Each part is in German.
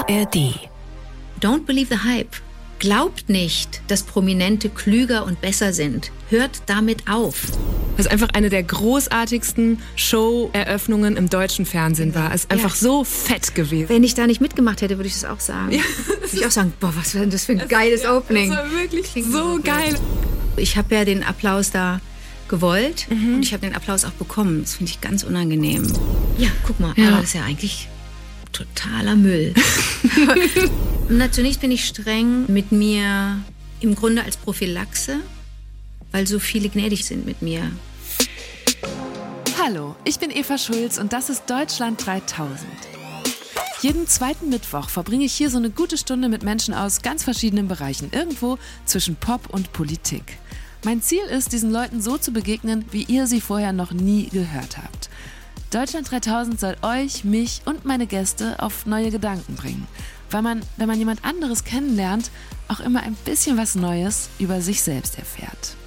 ARD. Don't believe the hype. Glaubt nicht, dass Prominente klüger und besser sind. Hört damit auf. Was einfach eine der großartigsten Show-Eröffnungen im deutschen Fernsehen war. Es ist einfach so fett gewesen. Wenn ich da nicht mitgemacht hätte, würde ich das auch sagen. Ja. Würde ich auch sagen, boah, was war denn das für ein geiles Opening. Das war wirklich so geil. Ich habe ja den Applaus da gewollt und ich habe den Applaus auch bekommen. Das finde ich ganz unangenehm. Ja, guck mal, aber das ist ja eigentlich totaler Müll. Na, zunächst bin ich streng mit mir im Grunde als Prophylaxe, weil so viele gnädig sind mit mir. Hallo, ich bin Eva Schulz und das ist Deutschland 3000. Jeden zweiten Mittwoch verbringe ich hier so eine gute Stunde mit Menschen aus ganz verschiedenen Bereichen, irgendwo zwischen Pop und Politik. Mein Ziel ist, diesen Leuten so zu begegnen, wie ihr sie vorher noch nie gehört habt. Deutschland 3000 soll euch, mich und meine Gäste auf neue Gedanken bringen, weil man, wenn man jemand anderes kennenlernt, auch immer ein bisschen was Neues über sich selbst erfährt.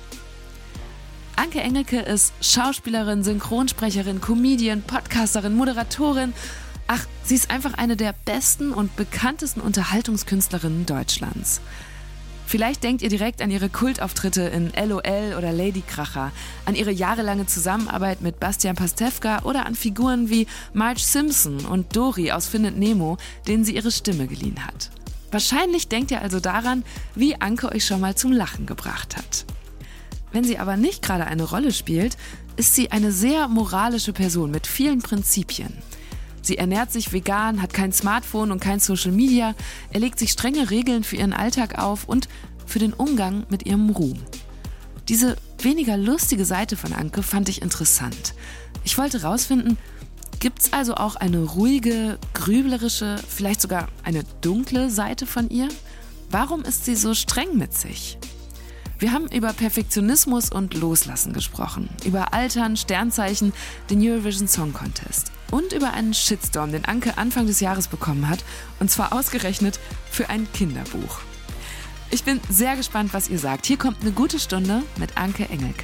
Anke Engelke ist Schauspielerin, Synchronsprecherin, Comedian, Podcasterin, Moderatorin. Ach, sie ist einfach eine der besten und bekanntesten Unterhaltungskünstlerinnen Deutschlands. Vielleicht denkt ihr direkt an ihre Kultauftritte in LOL oder Lady Kracher, an ihre jahrelange Zusammenarbeit mit Bastian Pastewka oder an Figuren wie Marge Simpson und Dory aus Findet Nemo, denen sie ihre Stimme geliehen hat. Wahrscheinlich denkt ihr also daran, wie Anke euch schon mal zum Lachen gebracht hat. Wenn sie aber nicht gerade eine Rolle spielt, ist sie eine sehr moralische Person mit vielen Prinzipien. Sie ernährt sich vegan, hat kein Smartphone und kein Social Media, er legt sich strenge Regeln für ihren Alltag auf und für den Umgang mit ihrem Ruhm. Diese weniger lustige Seite von Anke fand ich interessant. Ich wollte rausfinden, gibt's also auch eine ruhige, grüblerische, vielleicht sogar eine dunkle Seite von ihr? Warum ist sie so streng mit sich? Wir haben über Perfektionismus und Loslassen gesprochen, über Altern, Sternzeichen, den Eurovision Song Contest und über einen Shitstorm, den Anke Anfang des Jahres bekommen hat, und zwar ausgerechnet für ein Kinderbuch. Ich bin sehr gespannt, was ihr sagt. Hier kommt eine gute Stunde mit Anke Engelke.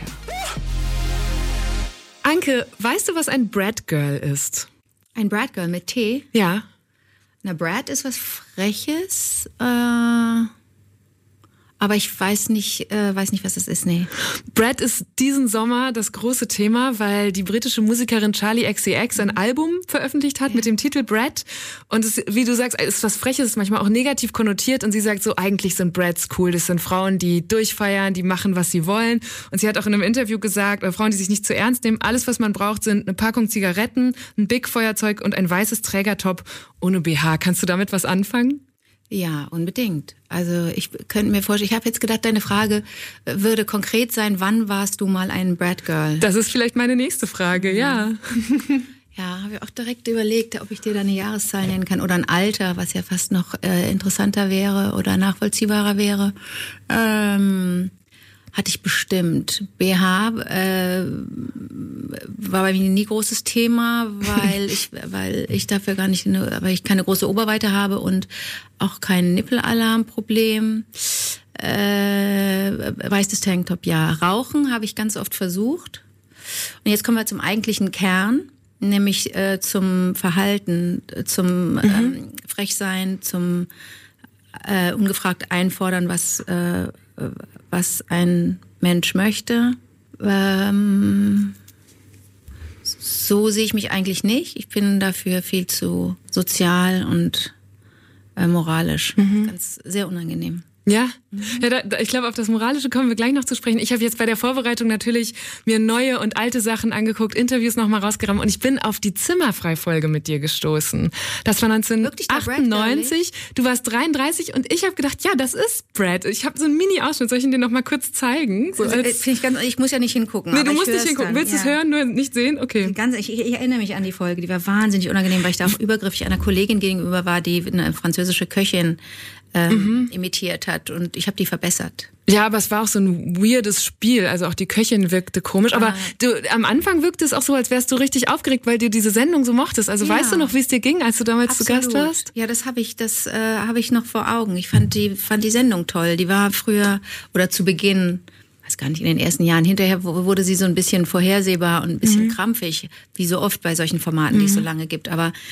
Anke, weißt du, was ein Brat Girl ist? Ein Brat Girl mit T? Ja. Na, Brat ist was Freches, aber ich weiß nicht, was das ist, nee. Brat ist diesen Sommer das große Thema, weil die britische Musikerin Charli XCX ein Album veröffentlicht hat mit dem Titel Brat. Und es, wie du sagst, ist was Freches, ist manchmal auch negativ konnotiert. Und sie sagt so, eigentlich sind Brats cool. Das sind Frauen, die durchfeiern, die machen, was sie wollen. Und sie hat auch in einem Interview gesagt, Frauen, die sich nicht zu ernst nehmen, alles, was man braucht, sind eine Packung Zigaretten, ein Big-Feuerzeug und ein weißes Trägertop ohne BH. Kannst du damit was anfangen? Ja, unbedingt. Also ich könnte mir vorstellen, ich habe jetzt gedacht, deine Frage würde konkret sein, wann warst du mal ein Brat Girl? Das ist vielleicht meine nächste Frage, ja. Ja, habe ich auch direkt überlegt, ob ich dir da eine Jahreszahl nennen kann oder ein Alter, was ja fast noch interessanter wäre oder nachvollziehbarer wäre. Hatte ich bestimmt. BH war bei mir nie großes Thema, weil ich dafür gar nicht, weil ich keine große Oberweite habe und auch kein Nippelalarmproblem. Weißes Tanktop, ja. Rauchen habe ich ganz oft versucht. Und jetzt kommen wir zum eigentlichen Kern, nämlich zum Verhalten, zum Frechsein, zum ungefragt einfordern, was ein Mensch möchte. So sehe ich mich eigentlich nicht. Ich bin dafür viel zu sozial und moralisch. Ganz sehr unangenehm. Ja, ich glaube, auf das Moralische kommen wir gleich noch zu sprechen. Ich habe jetzt bei der Vorbereitung natürlich mir neue und alte Sachen angeguckt, Interviews nochmal rausgerammt und ich bin auf die Zimmerfrei-Folge mit dir gestoßen. Das war 1998, du warst 33 und ich habe gedacht, ja, das ist Brad. Ich habe so einen Mini-Ausschnitt, soll ich ihn dir nochmal kurz zeigen? So ich muss ja nicht hingucken. Nee, du musst nicht hingucken. Dann. Willst du es hören, nur nicht sehen? Okay. Ich erinnere mich an die Folge, die war wahnsinnig unangenehm, weil ich da auch übergriffig einer Kollegin gegenüber war, die eine französische Köchin imitiert hat und ich habe die verbessert. Ja, aber es war auch so ein weirdes Spiel, also auch die Köchin wirkte komisch, aber am Anfang wirkte es auch so, als wärst du richtig aufgeregt, weil du diese Sendung so mochtest. Also weißt du noch, wie es dir ging, als du damals zu Gast warst? Ja, das habe ich noch vor Augen. Ich fand die Sendung toll. Die war früher oder zu Beginn, weiß gar nicht, in den ersten Jahren. Hinterher wurde sie so ein bisschen vorhersehbar und ein bisschen krampfig, wie so oft bei solchen Formaten, die es so lange gibt. Aber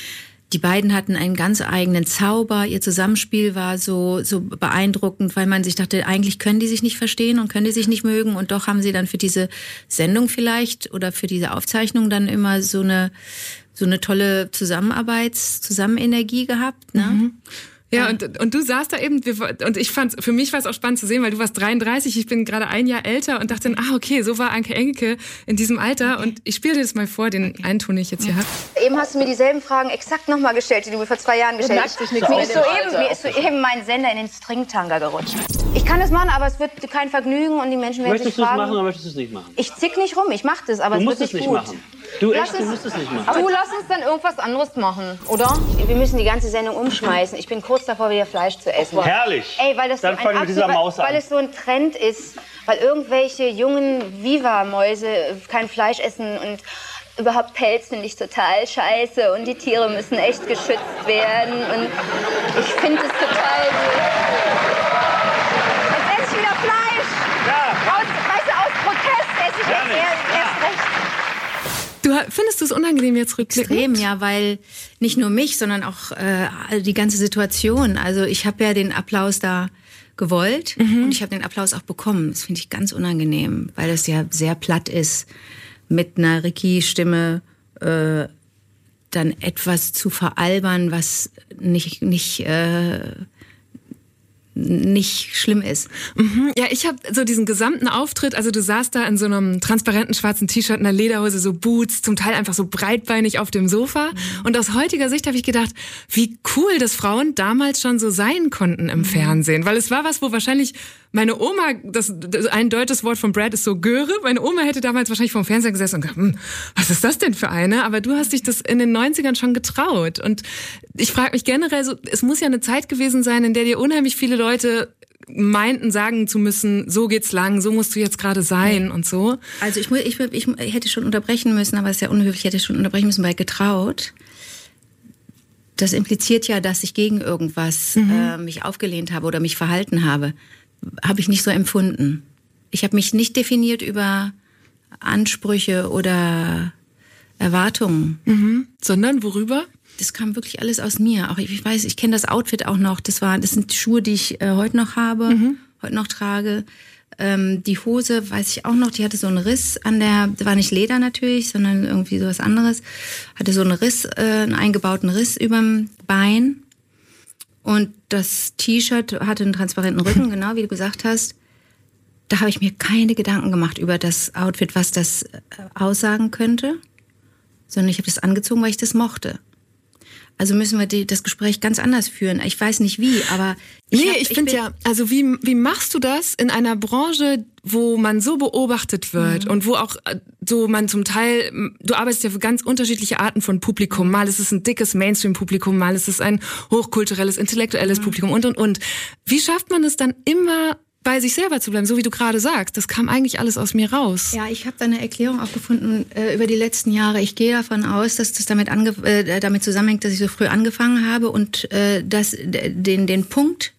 Die beiden hatten einen ganz eigenen Zauber. Ihr Zusammenspiel war so beeindruckend, weil man sich dachte, eigentlich können die sich nicht verstehen und können die sich nicht mögen. Und doch haben sie dann für diese Sendung vielleicht oder für diese Aufzeichnung dann immer so eine tolle Zusammenenergie gehabt. Ne? Mhm. Ja, und du saßt da eben, und für mich war es auch spannend zu sehen, weil du warst 33, ich bin gerade ein Jahr älter und dachte dann, okay, so war Anke Engelke in diesem Alter. Okay. Und ich spiele dir das mal vor, den einen Ton, den ich jetzt hier habe. Eben hast du mir dieselben Fragen exakt nochmal gestellt, die du mir vor 2 Jahren gestellt hast. Mir ist soeben mein Sender in den Stringtanga gerutscht. Ich kann das machen, aber es wird kein Vergnügen und die Menschen werden sich fragen... Möchtest du es machen oder möchtest du es nicht machen? Ich zick nicht rum, ich mach das, aber es wird nicht gut. Machen. Du musst es nicht machen. Du lass uns dann irgendwas anderes machen, oder? Wir müssen die ganze Sendung umschmeißen. Ich bin kurz davor, wieder Fleisch zu essen. Herrlich. Ey, weil das dann fangen wir mit dieser Maus an. Weil es so ein Trend ist, weil irgendwelche jungen Viva-Mäuse kein Fleisch essen und überhaupt Pelz finde ich total scheiße und die Tiere müssen echt geschützt werden und ich finde es total gut. Jetzt esse ich wieder Fleisch. Ja. Aus Protest esse ich jetzt erst recht. Findest du es unangenehm jetzt rückblickend? Extrem, ja, weil nicht nur mich, sondern auch die ganze Situation. Also ich habe ja den Applaus da gewollt und ich habe den Applaus auch bekommen. Das finde ich ganz unangenehm, weil es ja sehr platt ist, mit einer Ricky-Stimme dann etwas zu veralbern, was nicht schlimm ist. Ja, ich habe so diesen gesamten Auftritt, also du saßt da in so einem transparenten schwarzen T-Shirt, einer Lederhose, so Boots, zum Teil einfach so breitbeinig auf dem Sofa. Und aus heutiger Sicht habe ich gedacht, wie cool, dass Frauen damals schon so sein konnten im Fernsehen. Weil es war was, wo wahrscheinlich meine Oma, das ein deutsches Wort von Brad ist so Göre, meine Oma hätte damals wahrscheinlich vor dem Fernseher gesessen und gedacht, was ist das denn für eine? Aber du hast dich das in den 90ern schon getraut. Und ich frage mich generell so, es muss ja eine Zeit gewesen sein, in der dir unheimlich viele Leute meinten, sagen zu müssen, so geht's lang, so musst du jetzt gerade sein und so. Also ich hätte schon unterbrechen müssen, aber es ist ja unhöflich, ich hätte schon unterbrechen müssen bei getraut. Das impliziert ja, dass ich gegen irgendwas mich aufgelehnt habe oder mich verhalten habe. Habe ich nicht so empfunden. Ich habe mich nicht definiert über Ansprüche oder Erwartungen. Sondern worüber? Das kam wirklich alles aus mir. Auch ich weiß, ich kenne das Outfit auch noch. Das sind Schuhe, die ich heute noch habe, heute noch trage. Die Hose weiß ich auch noch, die hatte so einen Riss das war nicht Leder natürlich, sondern irgendwie sowas anderes. Hatte so einen Riss, einen eingebauten Riss überm Bein. Und das T-Shirt hatte einen transparenten Rücken, genau wie du gesagt hast. Da habe ich mir keine Gedanken gemacht über das Outfit, was das aussagen könnte, sondern ich habe das angezogen, weil ich das mochte. Also müssen wir das Gespräch ganz anders führen. Ich weiß nicht wie, aber ich finde also wie machst du das in einer Branche, wo man so beobachtet wird und wo auch so man zum Teil, du arbeitest ja für ganz unterschiedliche Arten von Publikum. Mal ist es ein dickes Mainstream-Publikum, mal ist es ein hochkulturelles, intellektuelles Publikum und. Wie schafft man es dann immer bei sich selber zu bleiben, so wie du gerade sagst? Das kam eigentlich alles aus mir raus. Ja, ich habe da eine Erklärung auch gefunden über die letzten Jahre. Ich gehe davon aus, dass das damit zusammenhängt, dass ich so früh angefangen habe und dass den Punkt,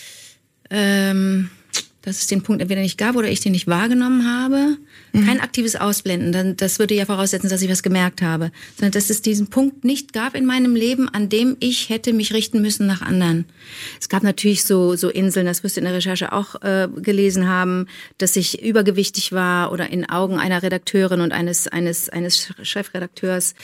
dass es den Punkt entweder nicht gab oder ich den nicht wahrgenommen habe. Kein aktives Ausblenden, das würde ja voraussetzen, dass ich was gemerkt habe. Sondern dass es diesen Punkt nicht gab in meinem Leben, an dem ich hätte mich richten müssen nach anderen. Es gab natürlich so Inseln, das wirst du in der Recherche auch gelesen haben, dass ich übergewichtig war oder in Augen einer Redakteurin und eines Chefredakteurs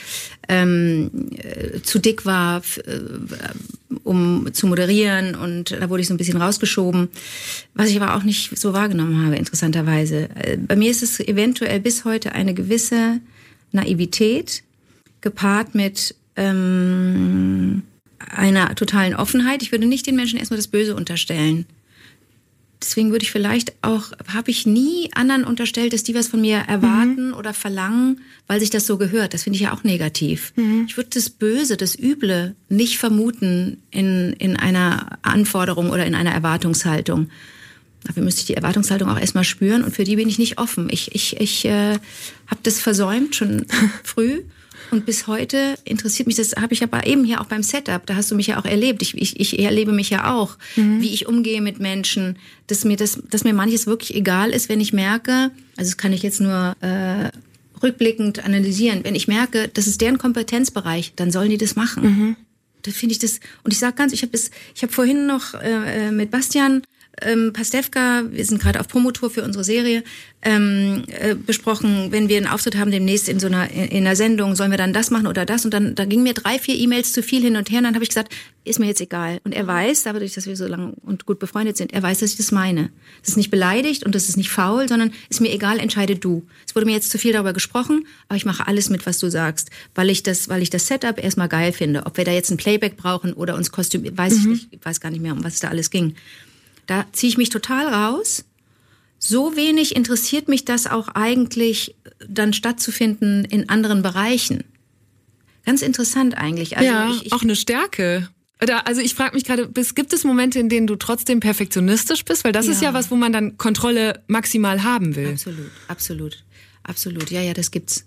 zu dick war, um zu moderieren, und da wurde ich so ein bisschen rausgeschoben, was ich aber auch nicht so wahrgenommen habe, interessanterweise. Bei mir ist es eventuell bis heute eine gewisse Naivität, gepaart mit einer totalen Offenheit. Ich würde nicht den Menschen erstmal das Böse unterstellen. Deswegen würde ich vielleicht auch, habe ich nie anderen unterstellt, dass die was von mir erwarten oder verlangen, weil sich das so gehört. Das finde ich ja auch negativ. Ich würde das Böse, das Üble nicht vermuten in einer Anforderung oder in einer Erwartungshaltung. Dafür müsste ich die Erwartungshaltung auch erstmal spüren, und für die bin ich nicht offen. Ich habe das versäumt schon früh. Und bis heute interessiert mich, das habe ich aber eben hier auch beim Setup, da hast du mich ja auch erlebt. Ich erlebe mich ja auch, wie ich umgehe mit Menschen, dass mir manches wirklich egal ist, wenn ich merke, also das kann ich jetzt nur rückblickend analysieren, wenn ich merke, das ist deren Kompetenzbereich, dann sollen die das machen. Das finde ich das. Und ich sage ich habe vorhin noch mit Bastian Pastewka, wir sind gerade auf Promotour für unsere Serie, besprochen, wenn wir einen Auftritt haben demnächst in einer Sendung, sollen wir dann das machen oder das? Und dann da gingen mir 3-4 E-Mails zu viel hin und her. Und dann habe ich gesagt, ist mir jetzt egal. Und er weiß, dadurch, dass wir so lang und gut befreundet sind, er weiß, dass ich das meine. Das ist nicht beleidigt und das ist nicht faul, sondern ist mir egal, entscheide du. Es wurde mir jetzt zu viel darüber gesprochen, aber ich mache alles mit, was du sagst, weil ich das Setup erstmal geil finde. Ob wir da jetzt ein Playback brauchen oder uns Kostüm, weiß ich nicht, ich weiß gar nicht mehr, um was da alles ging. Da ziehe ich mich total raus. So wenig interessiert mich das auch eigentlich, dann stattzufinden in anderen Bereichen. Ganz interessant eigentlich. Also ja, auch eine Stärke. Also ich frage mich gerade, gibt es Momente, in denen du trotzdem perfektionistisch bist? Weil das ist ja was, wo man dann Kontrolle maximal haben will. Absolut. Ja, das gibt's.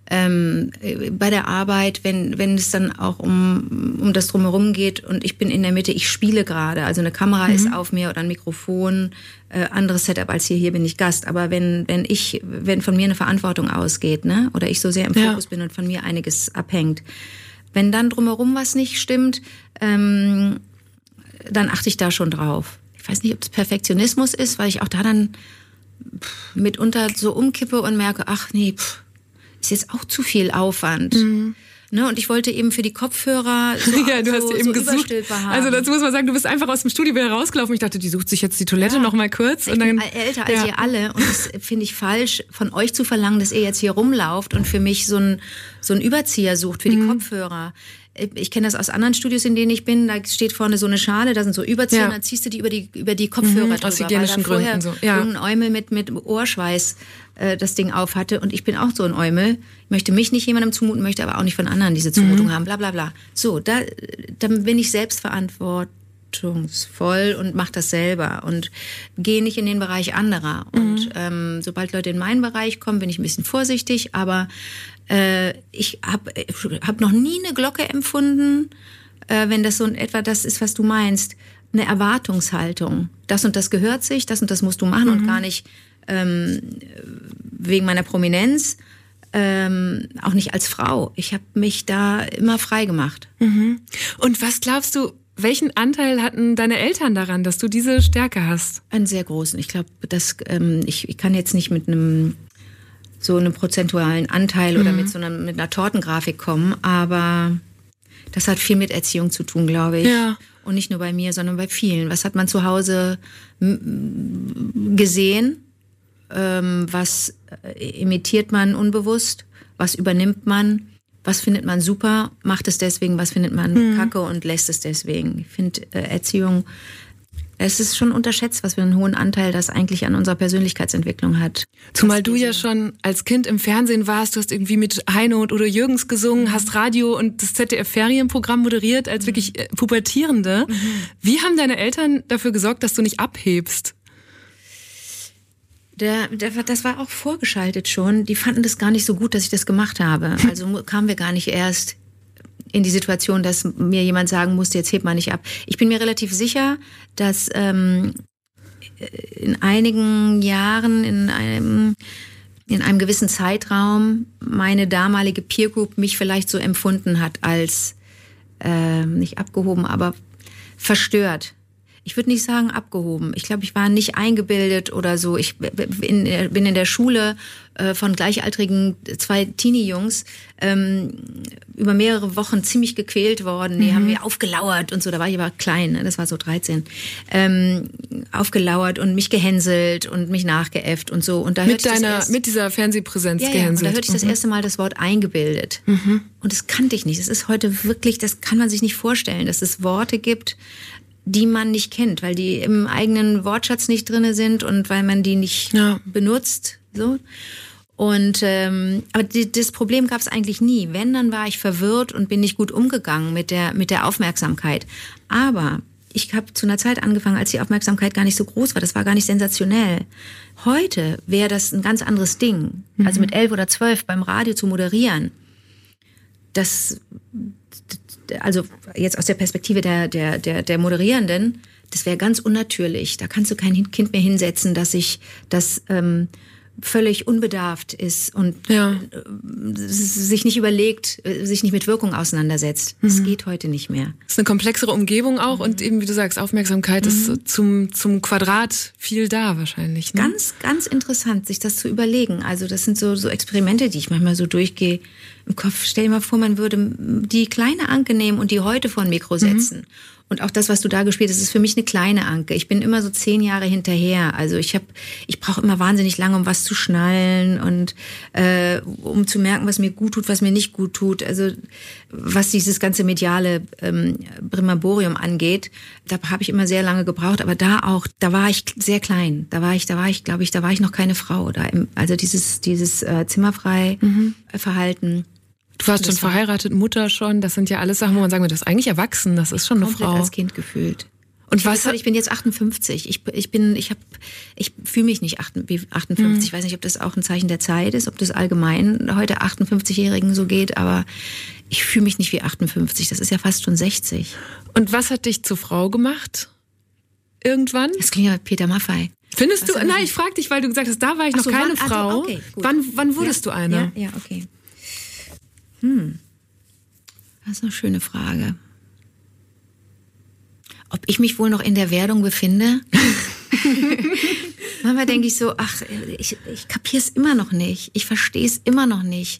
Bei der Arbeit, wenn es dann auch um das Drumherum geht und ich bin in der Mitte, ich spiele gerade, also eine Kamera ist auf mir oder ein Mikrofon, anderes Setup als hier bin ich Gast, aber wenn von mir eine Verantwortung ausgeht, ne, oder ich so sehr im Fokus bin und von mir einiges abhängt, wenn dann drumherum was nicht stimmt, dann achte ich da schon drauf. Ich weiß nicht, ob es Perfektionismus ist, weil ich auch da dann mitunter so umkippe und merke, ach nee, ist jetzt auch zu viel Aufwand. Ne, und ich wollte eben für die Kopfhörer du hast eben gesucht. Haben. Also dazu muss man sagen, du bist einfach aus dem Studio wieder rausgelaufen. Ich dachte, die sucht sich jetzt die Toilette noch mal kurz. Ich bin älter als ihr alle und das finde ich falsch, von euch zu verlangen, dass ihr jetzt hier rumlauft und für mich so einen Überzieher sucht für die Kopfhörer. Ich kenne das aus anderen Studios, in denen ich bin. Da steht vorne so eine Schale, da sind so Überzieher, und dann ziehst du die über die Kopfhörer drüber. Aus hygienischen Gründen so. Ja. Ein Eumel mit Ohrschweiß das Ding auf hatte. Und ich bin auch so ein Eumel. Ich möchte mich nicht jemandem zumuten, möchte aber auch nicht von anderen diese Zumutung haben, bla bla bla. So, dann bin ich selbstverantwortungsvoll und mache das selber und gehe nicht in den Bereich anderer. Und sobald Leute in meinen Bereich kommen, bin ich ein bisschen vorsichtig, aber ich hab noch nie eine Glocke empfunden, wenn das so in etwa das ist, was du meinst, eine Erwartungshaltung. Das und das gehört sich, das und das musst du machen und gar nicht wegen meiner Prominenz, auch nicht als Frau. Ich habe mich da immer frei gemacht. Und was glaubst du, welchen Anteil hatten deine Eltern daran, dass du diese Stärke hast? Einen sehr großen. Ich glaube, dass ich kann jetzt nicht mit einem prozentualen Anteil oder mit einer Tortengrafik kommen, aber das hat viel mit Erziehung zu tun, glaube ich. Ja. Und nicht nur bei mir, sondern bei vielen. Was hat man zu Hause gesehen? Was imitiert man unbewusst? Was übernimmt man? Was findet man super? Macht es deswegen? Was findet man kacke und lässt es deswegen? Ich finde Erziehung, es ist schon unterschätzt, was für einen hohen Anteil das eigentlich an unserer Persönlichkeitsentwicklung hat. Zumal du ja schon als Kind im Fernsehen warst, du hast irgendwie mit Heino und Udo Jürgens gesungen, hast Radio und das ZDF-Ferienprogramm moderiert als wirklich Pubertierende. Wie haben deine Eltern dafür gesorgt, dass du nicht abhebst? Das war auch vorgeschaltet schon. Die fanden das gar nicht so gut, dass ich das gemacht habe. Also kamen wir gar nicht erst in die Situation, dass mir jemand sagen musste, jetzt heb mal nicht ab. Ich bin mir relativ sicher, dass in einigen Jahren, in einem gewissen Zeitraum meine damalige Peer Group mich vielleicht so empfunden hat als nicht abgehoben, aber verstört. Ich würde nicht sagen abgehoben. Ich glaube, ich war nicht eingebildet oder so. Ich bin in der Schule von gleichaltrigen 2 Teenie-Jungs über mehrere Wochen ziemlich gequält worden. Die haben mir aufgelauert und so. Da war ich aber klein, ne? Das war so 13. Aufgelauert und mich gehänselt und mich nachgeäfft und so. Und da mit dieser Fernsehpräsenz gehänselt. Ja, und da hörte ich das erste Mal das Wort eingebildet. Und das kannte ich nicht. Das ist heute wirklich, das kann man sich nicht vorstellen, dass es Worte gibt, die man nicht kennt, weil die im eigenen Wortschatz nicht drinne sind und weil man die nicht benutzt. So. Und aber das Problem gab es eigentlich nie. Wenn, dann war ich verwirrt und bin nicht gut umgegangen mit der Aufmerksamkeit. Aber ich habe zu einer Zeit angefangen, als die Aufmerksamkeit gar nicht so groß war. Das war gar nicht sensationell. Heute wäre das ein ganz anderes Ding. Also mit 11 oder 12 beim Radio zu moderieren, also jetzt aus der Perspektive der Moderierenden, das wäre ganz unnatürlich. Da kannst du kein Kind mehr hinsetzen, dass sich das völlig unbedarft ist und sich nicht überlegt, sich nicht mit Wirkung auseinandersetzt. Das geht heute nicht mehr. Das ist eine komplexere Umgebung auch und eben, wie du sagst, Aufmerksamkeit ist zum Quadrat viel da wahrscheinlich. Ne? Ganz, ganz interessant, sich das zu überlegen. Also das sind so Experimente, die ich manchmal so durchgehe im Kopf. Stell dir mal vor, man würde die kleine Anke nehmen und die heute vor ein Mikro setzen. Und auch das, was du da gespielt hast, ist für mich eine kleine Anke. Ich bin immer so 10 Jahre hinterher. Also ich brauche immer wahnsinnig lange, um was zu schnallen und um zu merken, was mir gut tut, was mir nicht gut tut. Also was dieses ganze mediale Brimborium angeht, da habe ich immer sehr lange gebraucht. Aber da war ich sehr klein. Da war ich, glaube ich, noch keine Frau. Also dieses zimmerfrei Verhalten. Du warst schon verheiratet, Mutter schon. Das sind ja alles Sachen, wo man sagen würde, das ist eigentlich erwachsen. Das ist schon eine Frau. Als Kind gefühlt. Und ich bin jetzt 58. Ich fühle mich nicht wie 58. Ich weiß nicht, ob das auch ein Zeichen der Zeit ist, ob das allgemein heute 58-Jährigen so geht, aber ich fühle mich nicht wie 58. Das ist ja fast schon 60. Und was hat dich zur Frau gemacht? Irgendwann? Das klingt ja Peter Maffay. Findest du? Nein, ich frage dich, weil du gesagt hast, da war ich noch keine Frau. Okay, gut. Wann wurdest du eine? Ja, okay. Das ist eine schöne Frage. Ob ich mich wohl noch in der Werdung befinde? Manchmal denke ich so, ich kapiere es immer noch nicht. Ich verstehe es immer noch nicht.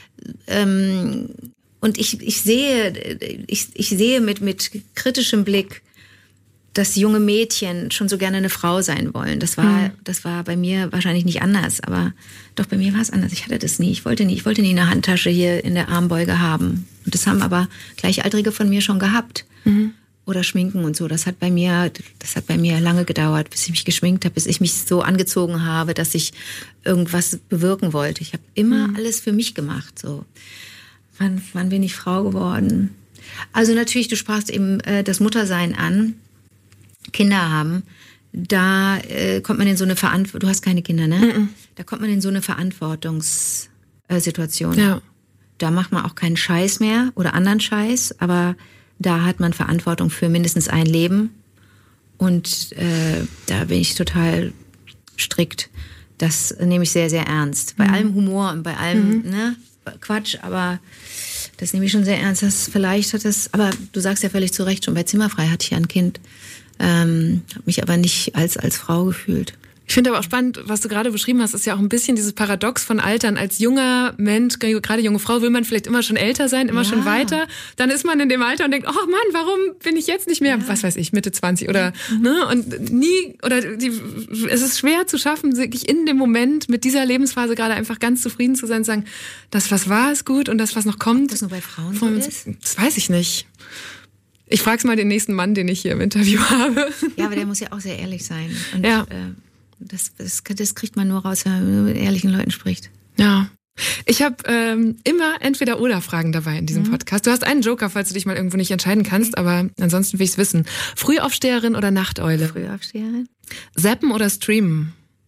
Und ich sehe mit kritischem Blick, dass junge Mädchen schon so gerne eine Frau sein wollen. Das war bei mir wahrscheinlich nicht anders, aber doch bei mir war es anders. Ich hatte das nie. Ich wollte nie eine Handtasche hier in der Armbeuge haben. Und das haben aber Gleichaltrige von mir schon gehabt. Oder Schminken und so. Das hat bei mir lange gedauert, bis ich mich geschminkt habe, bis ich mich so angezogen habe, dass ich irgendwas bewirken wollte. Ich habe immer alles für mich gemacht. So. Wann bin ich Frau geworden? Also natürlich, du sprachst eben das Muttersein an. Kinder haben, da kommt man in so eine Verantwortung, du hast keine Kinder, ne? Da kommt man in so eine Verantwortungssituation. Ja. Da macht man auch keinen Scheiß mehr oder anderen Scheiß, aber da hat man Verantwortung für mindestens ein Leben und da bin ich total strikt. Das nehme ich sehr, sehr ernst. Bei allem Humor und bei allem Quatsch, aber das nehme ich schon sehr ernst. Aber du sagst ja völlig zu Recht, schon bei Zimmerfrei hatte ich ja ein Kind. Habe mich aber nicht als Frau gefühlt. Ich finde aber auch spannend, was du gerade beschrieben hast, ist ja auch ein bisschen dieses Paradox von Altern. Als junger Mensch, gerade junge Frau, will man vielleicht immer schon älter sein, immer schon weiter. Dann ist man in dem Alter und denkt, oh Mann, warum bin ich jetzt nicht mehr, was weiß ich, Mitte 20 oder, ne? Und es ist schwer zu schaffen, sich in dem Moment mit dieser Lebensphase gerade einfach ganz zufrieden zu sein und sagen, das, was war, ist gut und das, was noch kommt. Ob das nur bei Frauen so ist? Das weiß ich nicht. Ich frag's mal den nächsten Mann, den ich hier im Interview habe. Ja, aber der muss ja auch sehr ehrlich sein. Und das kriegt man nur raus, wenn man mit ehrlichen Leuten spricht. Ja. Ich habe immer Entweder-Oder-Fragen dabei in diesem Podcast. Du hast einen Joker, falls du dich mal irgendwo nicht entscheiden kannst, aber ansonsten will ich's wissen. Frühaufsteherin oder Nachteule? Frühaufsteherin. Zappen oder streamen?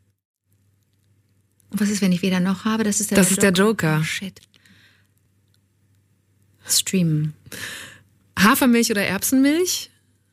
Und was ist, wenn ich weder noch habe? Das ist der Joker. Oh, shit. Streamen. Hafermilch oder Erbsenmilch?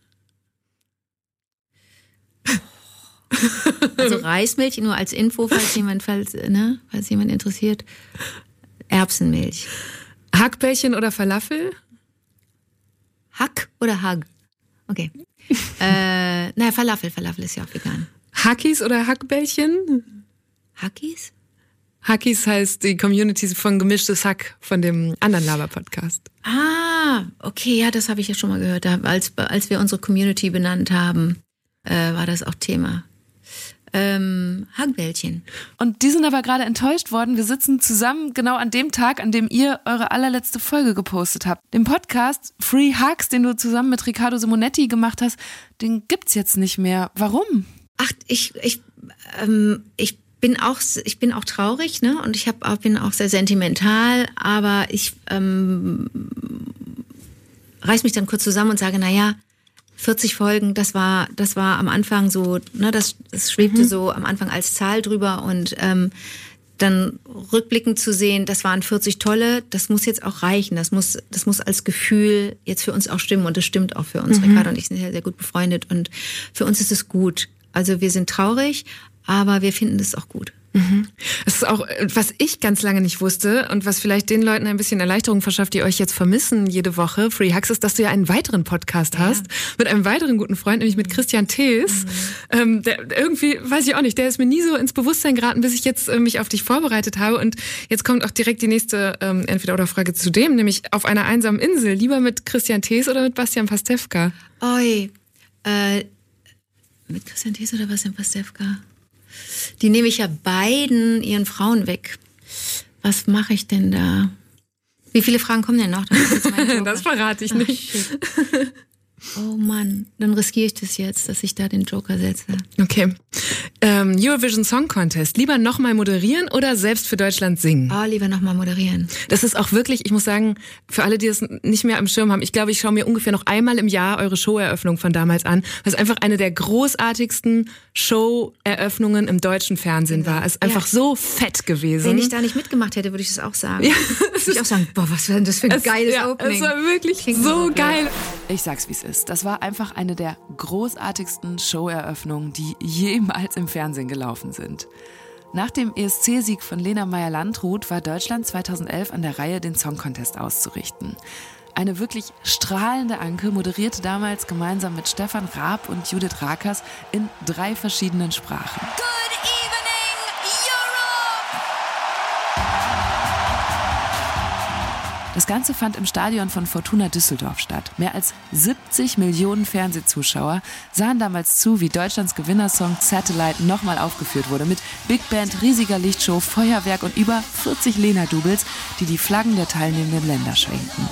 Also Reismilch, nur als Info, falls jemand interessiert. Erbsenmilch. Hackbällchen oder Falafel? Hack oder Hag? Okay. Falafel ist ja auch vegan. Hackies oder Hackbällchen? Hackies? Hackies heißt die Community von Gemischtes Hack von dem anderen Laber-Podcast. Ah, okay, ja, das habe ich ja schon mal gehört. Als wir unsere Community benannt haben, war das auch Thema. Hackbällchen. Und die sind aber gerade enttäuscht worden. Wir sitzen zusammen genau an dem Tag, an dem ihr eure allerletzte Folge gepostet habt. Den Podcast Free Hugs, den du zusammen mit Riccardo Simonetti gemacht hast, den gibt's jetzt nicht mehr. Warum? Ach, ich bin auch traurig, ne? Und bin auch sehr sentimental, aber ich reiß mich dann kurz zusammen und sage, 40 Folgen, das war am Anfang so, ne, das schwebte so am Anfang als Zahl drüber und dann rückblickend zu sehen, das waren 40 tolle, das muss jetzt auch reichen, das muss als Gefühl jetzt für uns auch stimmen und das stimmt auch für uns. Riccardo und ich sind sehr, sehr gut befreundet und für uns ist es gut. Also wir sind traurig, aber wir finden es auch gut. Das ist auch, was ich ganz lange nicht wusste und was vielleicht den Leuten ein bisschen Erleichterung verschafft, die euch jetzt vermissen jede Woche, Free Hugs, ist, dass du ja einen weiteren Podcast hast mit einem weiteren guten Freund, nämlich mit Christian Thees. Der irgendwie, weiß ich auch nicht, der ist mir nie so ins Bewusstsein geraten, bis ich jetzt mich auf dich vorbereitet habe. Und jetzt kommt auch direkt die nächste Entweder-oder-Frage zu dem, nämlich auf einer einsamen Insel. Lieber mit Christian Thees oder mit Bastian Pastewka? Mit Christian Thees oder Bastian Pastewka? Die nehme ich ja beiden ihren Frauen weg. Was mache ich denn da? Wie viele Fragen kommen denn noch? Das verrate ich nicht. Oh Mann, dann riskiere ich das jetzt, dass ich da den Joker setze. Okay. Eurovision Song Contest. Lieber nochmal moderieren oder selbst für Deutschland singen? Lieber nochmal moderieren. Das ist auch wirklich, ich muss sagen, für alle, die es nicht mehr am Schirm haben, ich glaube, ich schaue mir ungefähr noch einmal im Jahr eure Showeröffnung von damals an, weil es einfach eine der großartigsten Showeröffnungen im deutschen Fernsehen war. Es ist einfach so fett gewesen. Wenn ich da nicht mitgemacht hätte, würde ich das auch sagen. Ja, würde ich auch sagen, boah, was wäre denn das für ein geiles Opening. Es war wirklich so geil. Ich sag's, wie es ist. Das war einfach eine der großartigsten Showeröffnungen, die jemals im Fernsehen gelaufen sind. Nach dem ESC-Sieg von Lena Meyer-Landrut war Deutschland 2011 an der Reihe, den Song Contest auszurichten. Eine wirklich strahlende Anke moderierte damals gemeinsam mit Stefan Raab und Judith Rakers in 3 verschiedenen Sprachen. Good evening, Europe! Das Ganze fand im Stadion von Fortuna Düsseldorf statt. Mehr als 70 Millionen Fernsehzuschauer sahen damals zu, wie Deutschlands Gewinnersong Satellite nochmal aufgeführt wurde. Mit Big Band, riesiger Lichtshow, Feuerwerk und über 40 Lena-Doubles, die die Flaggen der teilnehmenden Länder schwenkten.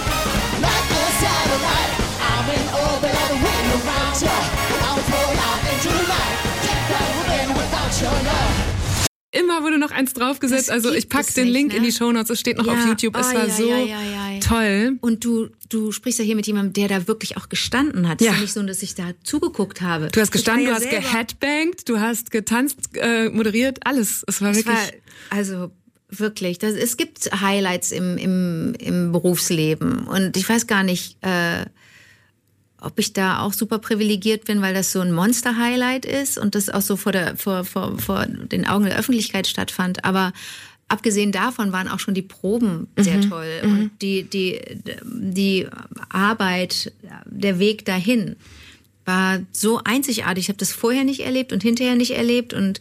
Immer wurde noch eins draufgesetzt. Also ich pack den Link in die Shownotes. Es steht noch auf YouTube. Es war so toll. Und du sprichst ja hier mit jemandem, der da wirklich auch gestanden hat. Es ist ja nicht so, dass ich da zugeguckt habe. Du hast gestanden, du hast geheadbangt, du hast getanzt, moderiert, alles. Es war wirklich... Also wirklich. Es gibt Highlights im Berufsleben. Und ich weiß gar nicht... ob ich da auch super privilegiert bin, weil das so ein Monster-Highlight ist und das auch so vor den Augen der Öffentlichkeit stattfand. Aber abgesehen davon waren auch schon die Proben sehr toll. Und die Arbeit, der Weg dahin war so einzigartig. Ich habe das vorher nicht erlebt und hinterher nicht erlebt. Und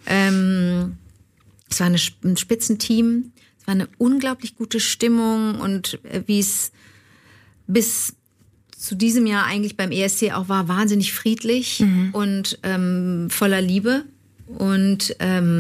es war ein Spitzenteam. Es war eine unglaublich gute Stimmung. Und wie es bis zu diesem Jahr eigentlich beim ESC auch war, wahnsinnig friedlich und voller Liebe. Und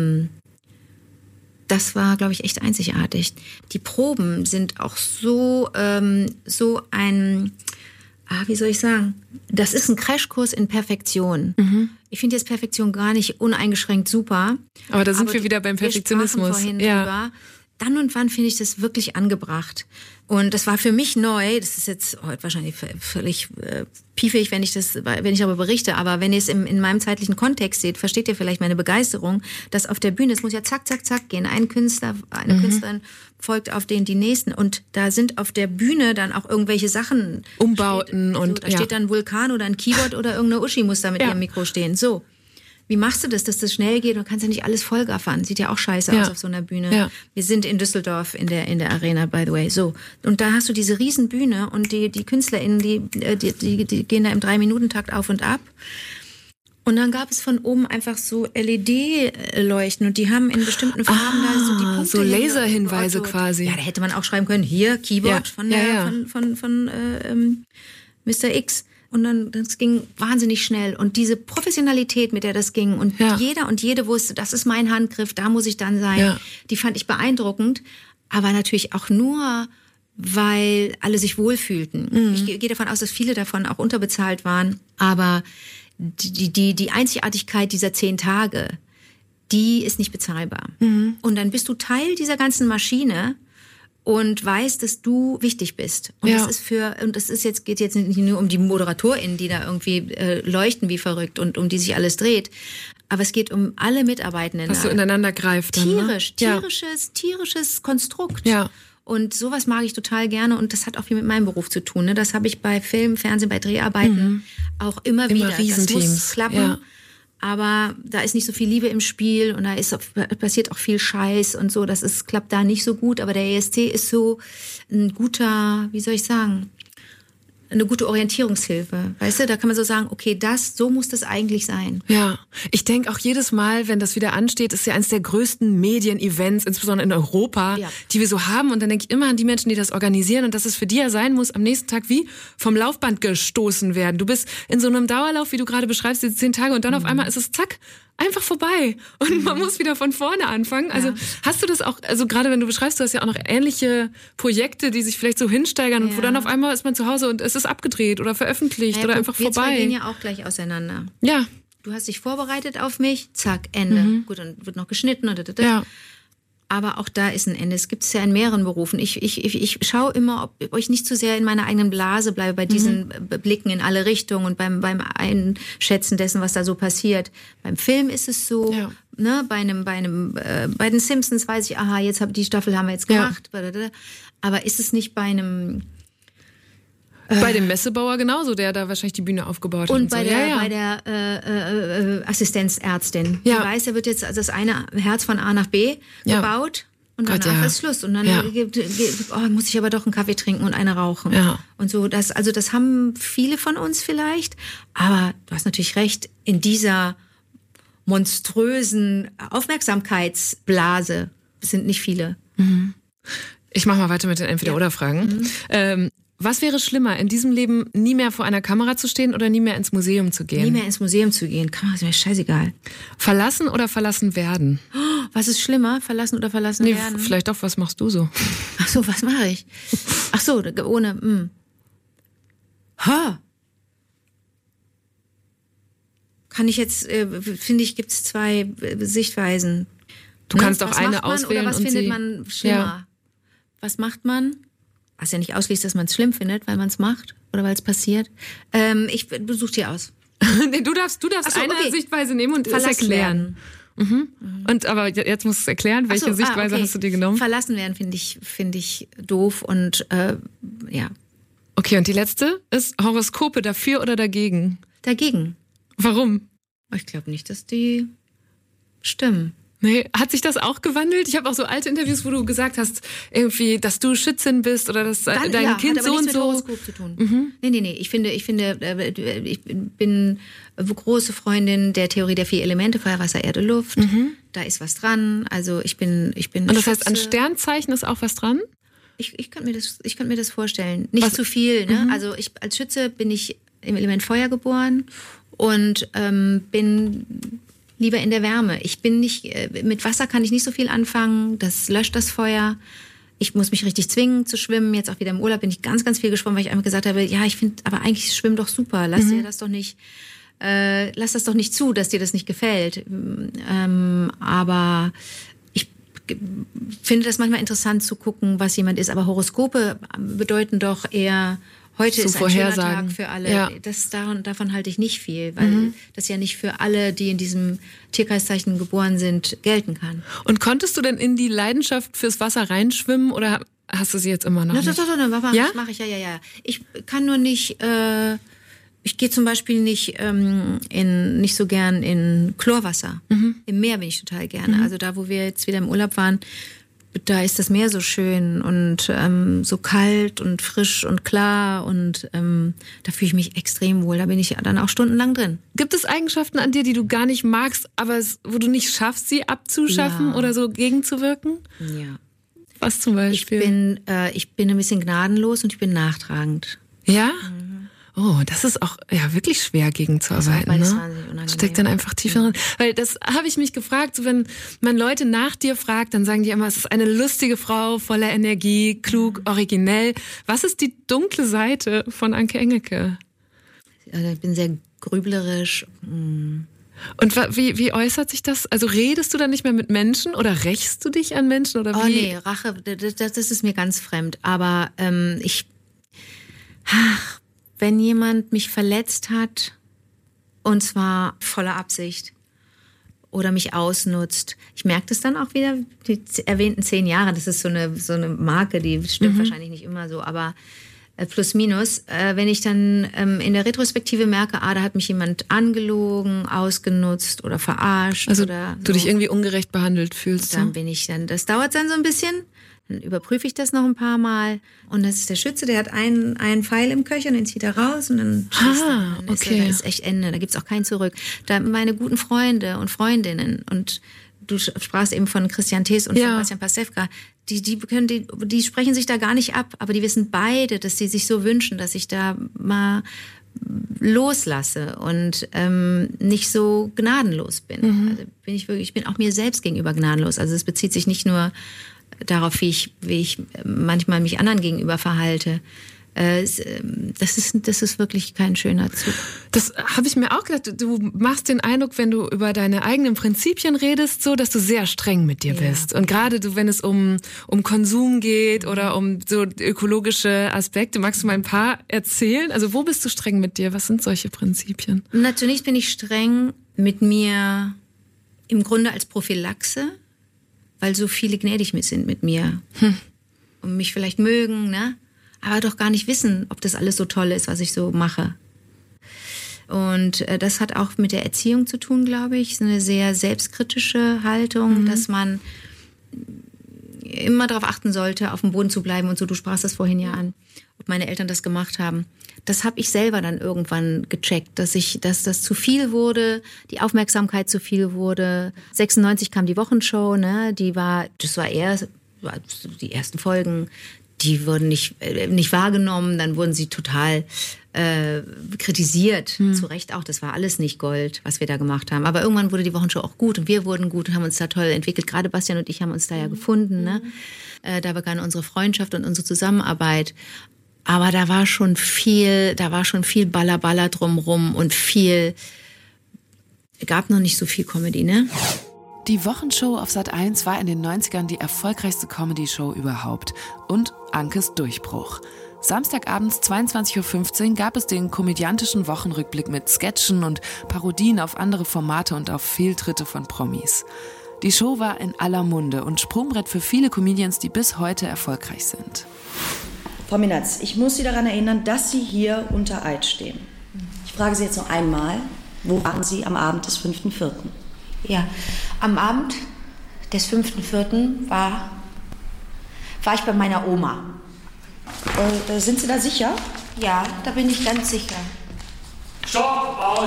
das war, glaube ich, echt einzigartig. Die Proben sind auch so ein, wie soll ich sagen, das ist ein Crashkurs in Perfektion. Ich finde jetzt Perfektion gar nicht uneingeschränkt super. Aber da sind wir wieder beim Perfektionismus. Wir sprachen vorhin drüber. Dann und wann finde ich das wirklich angebracht. Und das war für mich neu. Das ist jetzt heute wahrscheinlich völlig piefig, wenn ich darüber berichte. Aber wenn ihr es in meinem zeitlichen Kontext seht, versteht ihr vielleicht meine Begeisterung, dass auf der Bühne, es muss ja zack, zack, zack gehen. Ein Künstler, eine Künstlerin folgt auf die nächsten. Und da sind auf der Bühne dann auch irgendwelche Sachen. Umbauten Da steht dann ein Vulkan oder ein Keyboard oder irgendeine Uschi muss da mit ihrem Mikro stehen. So. Wie machst du das, dass das schnell geht? Du kannst ja nicht alles vollgaffern. Sieht ja auch scheiße aus auf so einer Bühne. Ja. Wir sind in Düsseldorf in der Arena, by the way. So. Und da hast du diese riesen Bühne und die KünstlerInnen, die gehen da im 3-Minuten-Takt auf und ab. Und dann gab es von oben einfach so LED-Leuchten und die haben in bestimmten Farben da so die Punkte. So Laserhinweise quasi. Ja, da hätte man auch schreiben können, hier, Keyboard von Mr. X. Und dann, das ging wahnsinnig schnell. Und diese Professionalität, mit der das ging, und jeder und jede wusste, das ist mein Handgriff, da muss ich dann sein, die fand ich beeindruckend. Aber natürlich auch nur, weil alle sich wohlfühlten. Ich gehe davon aus, dass viele davon auch unterbezahlt waren. Aber die Einzigartigkeit dieser 10 Tage, die ist nicht bezahlbar. Und dann bist du Teil dieser ganzen Maschine und weißt, dass du wichtig bist. Und geht jetzt nicht nur um die ModeratorInnen, die da irgendwie leuchten wie verrückt und um die sich alles dreht. Aber es geht um alle Mitarbeitenden. Was so ineinander greift dann, tierisches Konstrukt. Ja. Und sowas mag ich total gerne und das hat auch viel mit meinem Beruf zu tun. Ne? Das habe ich bei Film, Fernsehen, bei Dreharbeiten auch immer wieder. Riesenteams. Das muss klappen. Ja. aber da ist nicht so viel Liebe im Spiel und passiert auch viel Scheiß und so. Klappt da nicht so gut, aber der ESC ist so ein guter, wie soll ich sagen, eine gute Orientierungshilfe. Weißt du, da kann man so sagen, okay, so muss das eigentlich sein. Ja, ich denke auch jedes Mal, wenn das wieder ansteht, ist ja eines der größten Medien-Events, insbesondere in Europa, die wir so haben. Und dann denke ich immer an die Menschen, die das organisieren und dass es für die ja sein muss, am nächsten Tag wie vom Laufband gestoßen werden. Du bist in so einem Dauerlauf, wie du gerade beschreibst, diese 10 Tage und dann auf einmal ist es zack, einfach vorbei. Und man muss wieder von vorne anfangen. Also hast du das auch, also gerade wenn du beschreibst, du hast ja auch noch ähnliche Projekte, die sich vielleicht so hinsteigern und wo dann auf einmal ist man zu Hause und es ist abgedreht oder veröffentlicht oder einfach vorbei. Wir zwei gehen ja auch gleich auseinander. Ja. Du hast dich vorbereitet auf mich, zack, Ende. Gut, dann wird noch geschnitten und ja. Aber auch da ist ein Ende. Es gibt es ja in mehreren Berufen. Ich schaue immer, ob ich nicht zu sehr in meiner eigenen Blase bleibe, bei diesen Blicken in alle Richtungen und beim Einschätzen dessen, was da so passiert. Beim Film ist es so, ne, bei den Simpsons weiß ich, aha, die Staffel haben wir jetzt gemacht. Ja. Aber ist es nicht bei einem... Bei dem Messebauer genauso, der da wahrscheinlich die Bühne aufgebaut hat. Und bei der Assistenzärztin. Die weiß, da wird jetzt das eine Herz von A nach B gebaut und danach ist Schluss. Und dann muss ich aber doch einen Kaffee trinken und eine rauchen. Ja. Und so, das haben viele von uns vielleicht. Aber du hast natürlich recht, in dieser monströsen Aufmerksamkeitsblase sind nicht viele. Mhm. Ich mache mal weiter mit den Entweder-oder-Fragen. Was wäre schlimmer, in diesem Leben nie mehr vor einer Kamera zu stehen oder nie mehr ins Museum zu gehen? Nie mehr ins Museum zu gehen. Kamera ist mir scheißegal. Verlassen oder verlassen werden? Oh, was ist schlimmer? Verlassen oder verlassen werden? Vielleicht auch, was machst du so? Ach so, was mache ich? Ach so, ohne... Kann ich jetzt... finde ich, gibt es 2 Sichtweisen. Du kannst auch eine auswählen oder was findet man schlimmer? Ja. Was macht man? Was ja nicht ausschließt, dass man es schlimm findet, weil man es macht oder weil es passiert. Du suchst dir aus. Nee, du darfst eine Sichtweise nehmen und es erklären. Und aber jetzt musst du es erklären, welche Sichtweise hast du dir genommen? Verlassen werden finde ich doof und ja. Okay, und die letzte ist Horoskope dafür oder dagegen? Dagegen. Warum? Ich glaube nicht, dass die stimmen. Nee, hat sich das auch gewandelt? Ich habe auch so alte Interviews, wo du gesagt hast, irgendwie, dass du Schützin bist oder dass dein Kind hat aber so und nichts so. Mit Horoskop zu tun. Nee. Ich bin große Freundin der Theorie der 4 Elemente, Feuer, Wasser, Erde, Luft. Da ist was dran. Also ich bin. Und das heißt, an Sternzeichen ist auch was dran? Ich könnte mir das vorstellen. Nicht zu viel. Ne? Also als Schütze bin ich im Element Feuer geboren und bin lieber in der Wärme. Ich bin nicht, mit Wasser kann ich nicht so viel anfangen. Das löscht das Feuer. Ich muss mich richtig zwingen zu schwimmen. Jetzt auch wieder im Urlaub bin ich ganz, ganz viel geschwommen, weil ich einfach gesagt habe, ja, ich finde, aber eigentlich schwimmen doch super. Lass das doch nicht zu, dass dir das nicht gefällt. Aber ich finde das manchmal interessant zu gucken, was jemand ist. Aber Horoskope bedeuten doch eher, heute ist ein schöner Tag für alle. Ja. Davon halte ich nicht viel, weil das ja nicht für alle, die in diesem Tierkreiszeichen geboren sind, gelten kann. Und konntest du denn in die Leidenschaft fürs Wasser reinschwimmen oder hast du sie jetzt immer noch nicht? Doch, mach ich, ja. Ich kann nur nicht, ich gehe zum Beispiel nicht so gern in Chlorwasser. Im Meer bin ich total gerne. Also da, wo wir jetzt wieder im Urlaub waren, da ist das Meer so schön und so kalt und frisch und klar und da fühle ich mich extrem wohl. Da bin ich dann auch stundenlang drin. Gibt es Eigenschaften an dir, die du gar nicht magst, aber wo du nicht schaffst, sie abzuschaffen oder so gegenzuwirken? Ja. Was zum Beispiel? Ich bin ein bisschen gnadenlos und ich bin nachtragend. Ja? Oh, das ist auch wirklich schwer gegenzuarbeiten. Das ne? Steckt dann einfach tief drin. Weil das habe ich mich gefragt, so wenn man Leute nach dir fragt, dann sagen die immer, es ist eine lustige Frau, voller Energie, klug, originell. Was ist die dunkle Seite von Anke Engelke? Also ich bin sehr grüblerisch. Und wie äußert sich das? Also redest du dann nicht mehr mit Menschen oder rächst du dich an Menschen? Oder wie? Oh nee, Rache, das ist mir ganz fremd. Aber wenn jemand mich verletzt hat, und zwar voller Absicht, oder mich ausnutzt, ich merke das dann auch wieder, die erwähnten 10 Jahre, das ist so eine Marke, die stimmt wahrscheinlich nicht immer so, aber plus minus. Wenn ich dann in der Retrospektive merke, da hat mich jemand angelogen, ausgenutzt oder verarscht. Also oder du dich irgendwie ungerecht behandelt fühlst. Dann bin ich dann, das dauert dann so ein bisschen. Dann überprüfe ich das noch ein paar Mal. Und das ist der Schütze, der hat einen Pfeil im Köcher, den zieht er raus und dann schießt er. Dann okay. Da ist echt Ende, da gibt's auch kein Zurück. Da meine guten Freunde und Freundinnen und du sprachst eben von Christian Thees und von Bastian Pastewka, die sprechen sich da gar nicht ab, aber die wissen beide, dass sie sich so wünschen, dass ich da mal loslasse und nicht so gnadenlos bin. Also ich bin auch mir selbst gegenüber gnadenlos. Also es bezieht sich nicht nur darauf, wie ich manchmal mich anderen gegenüber verhalte. Das ist wirklich kein schöner Zug. Das habe ich mir auch gedacht. Du machst den Eindruck, wenn du über deine eigenen Prinzipien redest, so, dass du sehr streng mit dir bist. Und gerade wenn es um Konsum geht oder um so ökologische Aspekte, magst du mal ein paar erzählen? Also wo bist du streng mit dir? Was sind solche Prinzipien? Natürlich bin ich streng mit mir im Grunde als Prophylaxe, weil so viele gnädig sind mit mir und mich vielleicht mögen, ne? Aber doch gar nicht wissen, ob das alles so toll ist, was ich so mache. Und das hat auch mit der Erziehung zu tun, glaube ich. Es ist eine sehr selbstkritische Haltung, dass man immer darauf achten sollte, auf dem Boden zu bleiben und so. Du sprachst das vorhin ja an, ob meine Eltern das gemacht haben. Das habe ich selber dann irgendwann gecheckt, dass das zu viel wurde, die Aufmerksamkeit zu viel wurde. 96 kam die Wochenshow, ne? Die war die ersten Folgen. Die wurden nicht wahrgenommen, dann wurden sie total kritisiert, zu Recht auch. Das war alles nicht Gold, was wir da gemacht haben. Aber irgendwann wurde die Wochenshow auch gut und wir wurden gut und haben uns da toll entwickelt. Gerade Bastian und ich haben uns da ja gefunden. Ne? Da begann unsere Freundschaft und unsere Zusammenarbeit. Aber da war schon viel Balla drumrum und gab noch nicht so viel Comedy, ne? Die Wochenshow auf Sat.1 war in den 90ern die erfolgreichste Comedy-Show überhaupt und Ankes Durchbruch. Samstagabends 22.15 Uhr gab es den komödiantischen Wochenrückblick mit Sketchen und Parodien auf andere Formate und auf Fehltritte von Promis. Die Show war in aller Munde und Sprungbrett für viele Comedians, die bis heute erfolgreich sind. Frau Minatz, ich muss Sie daran erinnern, dass Sie hier unter Eid stehen. Ich frage Sie jetzt noch einmal, wo waren Sie am Abend des 5.4.? Ja, am Abend des 5.4. war ich bei meiner Oma. Sind Sie da sicher? Ja, da bin ich ganz sicher. Stopp! Aus!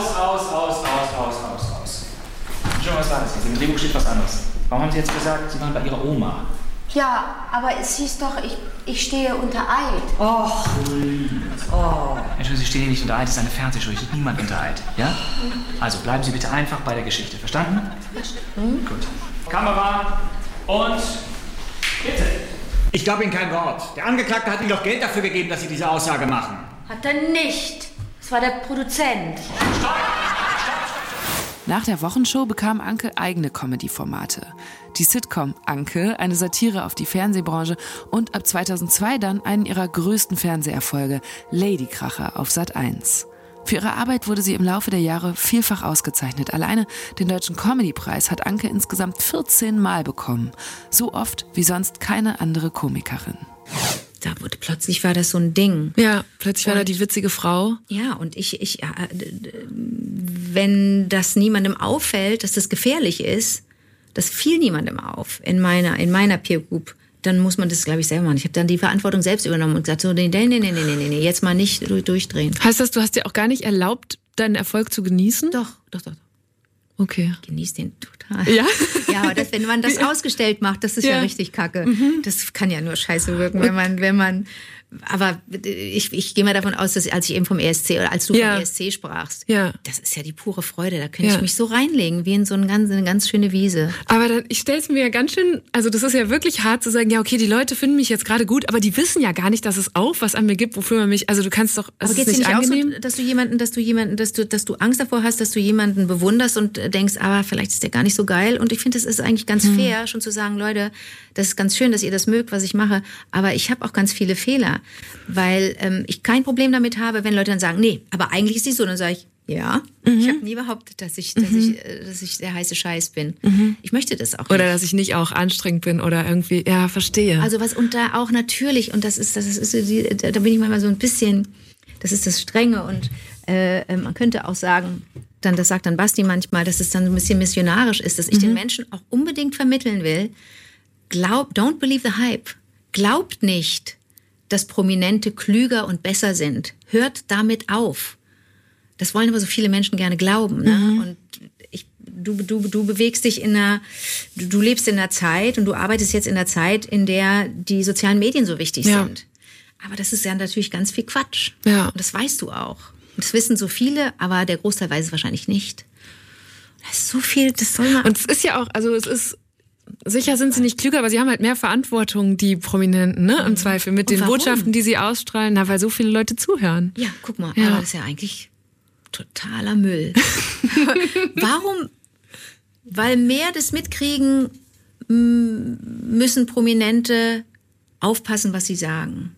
Schon, was war das jetzt? Im Drehbuch steht was anderes. Warum haben Sie jetzt gesagt, Sie waren bei Ihrer Oma? Ja, aber es hieß doch, ich stehe unter Eid. Oh. Entschuldigung, Sie stehen hier nicht unter Eid, das ist eine Fernsehshow, hier steht niemand unter Eid. Ja? Also bleiben Sie bitte einfach bei der Geschichte. Verstanden? Gut. Kamera und bitte. Ich glaube Ihnen kein Wort. Der Angeklagte hat Ihnen doch Geld dafür gegeben, dass Sie diese Aussage machen. Hat er nicht. Es war der Produzent. Nach der Wochenshow bekam Anke eigene Comedy-Formate. Die Sitcom Anke, eine Satire auf die Fernsehbranche und ab 2002 dann einen ihrer größten Fernseherfolge, Ladykracher auf Sat.1. Für ihre Arbeit wurde sie im Laufe der Jahre vielfach ausgezeichnet. Alleine den Deutschen Comedy-Preis hat Anke insgesamt 14 Mal bekommen. So oft wie sonst keine andere Komikerin. Plötzlich war das so ein Ding. Ja, plötzlich war da die witzige Frau. Ja, und wenn das niemandem auffällt, dass das gefährlich ist, das fiel niemandem auf in meiner Peer Group, dann muss man das, glaube ich, selber machen. Ich habe dann die Verantwortung selbst übernommen und gesagt, so, nee, jetzt mal nicht durchdrehen. Heißt das, du hast dir auch gar nicht erlaubt, deinen Erfolg zu genießen? Doch. Okay. Ich genieße den total. Ja? Ja, aber wenn man das ausgestellt macht, das ist ja richtig kacke. Das kann ja nur scheiße wirken, wenn man aber ich gehe mal davon aus, dass als ich eben vom ESC oder als du vom ESC sprachst, das ist ja die pure Freude. Da könnte ich mich so reinlegen, wie in so eine ganz schöne Wiese. Aber dann, ich stelle es mir ja ganz schön, also das ist ja wirklich hart zu sagen, ja okay, die Leute finden mich jetzt gerade gut, aber die wissen ja gar nicht, dass es auch was an mir gibt, wofür man mich, also du kannst doch, aber geht's dir nicht angenehm? Auch so, dass du Angst davor hast, dass du jemanden bewunderst und denkst, aber vielleicht ist der gar nicht so geil. Und ich finde, es ist eigentlich ganz fair, schon zu sagen, Leute, das ist ganz schön, dass ihr das mögt, was ich mache, aber ich habe auch ganz viele Fehler, weil ich kein Problem damit habe, wenn Leute dann sagen, nee, aber eigentlich ist die so, dann sage ich, Ja, ich habe nie behauptet, dass ich der heiße Scheiß bin. Ich möchte das auch nicht. Oder dass ich nicht auch anstrengend bin oder irgendwie, ja, verstehe. Also was und da auch natürlich, und da bin ich manchmal so ein bisschen, das ist das Strenge und man könnte auch sagen, das sagt dann Basti manchmal, dass es dann so ein bisschen missionarisch ist, dass ich den Menschen auch unbedingt vermitteln will, don't believe the hype. Glaubt nicht, dass Prominente klüger und besser sind. Hört damit auf. Das wollen aber so viele Menschen gerne glauben. Ne? Und du bewegst dich du lebst in einer Zeit und du arbeitest jetzt in einer Zeit, in der die sozialen Medien so wichtig sind. Aber das ist ja natürlich ganz viel Quatsch. Ja. Und das weißt du auch. Und das wissen so viele, aber der Großteil weiß es wahrscheinlich nicht. Das ist so viel, das soll man... Und es ist ja auch, also es ist... Sicher sind sie nicht klüger, aber sie haben halt mehr Verantwortung, die Prominenten, ne? Im Zweifel mit den Botschaften, die sie ausstrahlen, weil so viele Leute zuhören. Ja, guck mal, aber das ist ja eigentlich totaler Müll. Warum? Weil mehr das mitkriegen, müssen Prominente aufpassen, was sie sagen.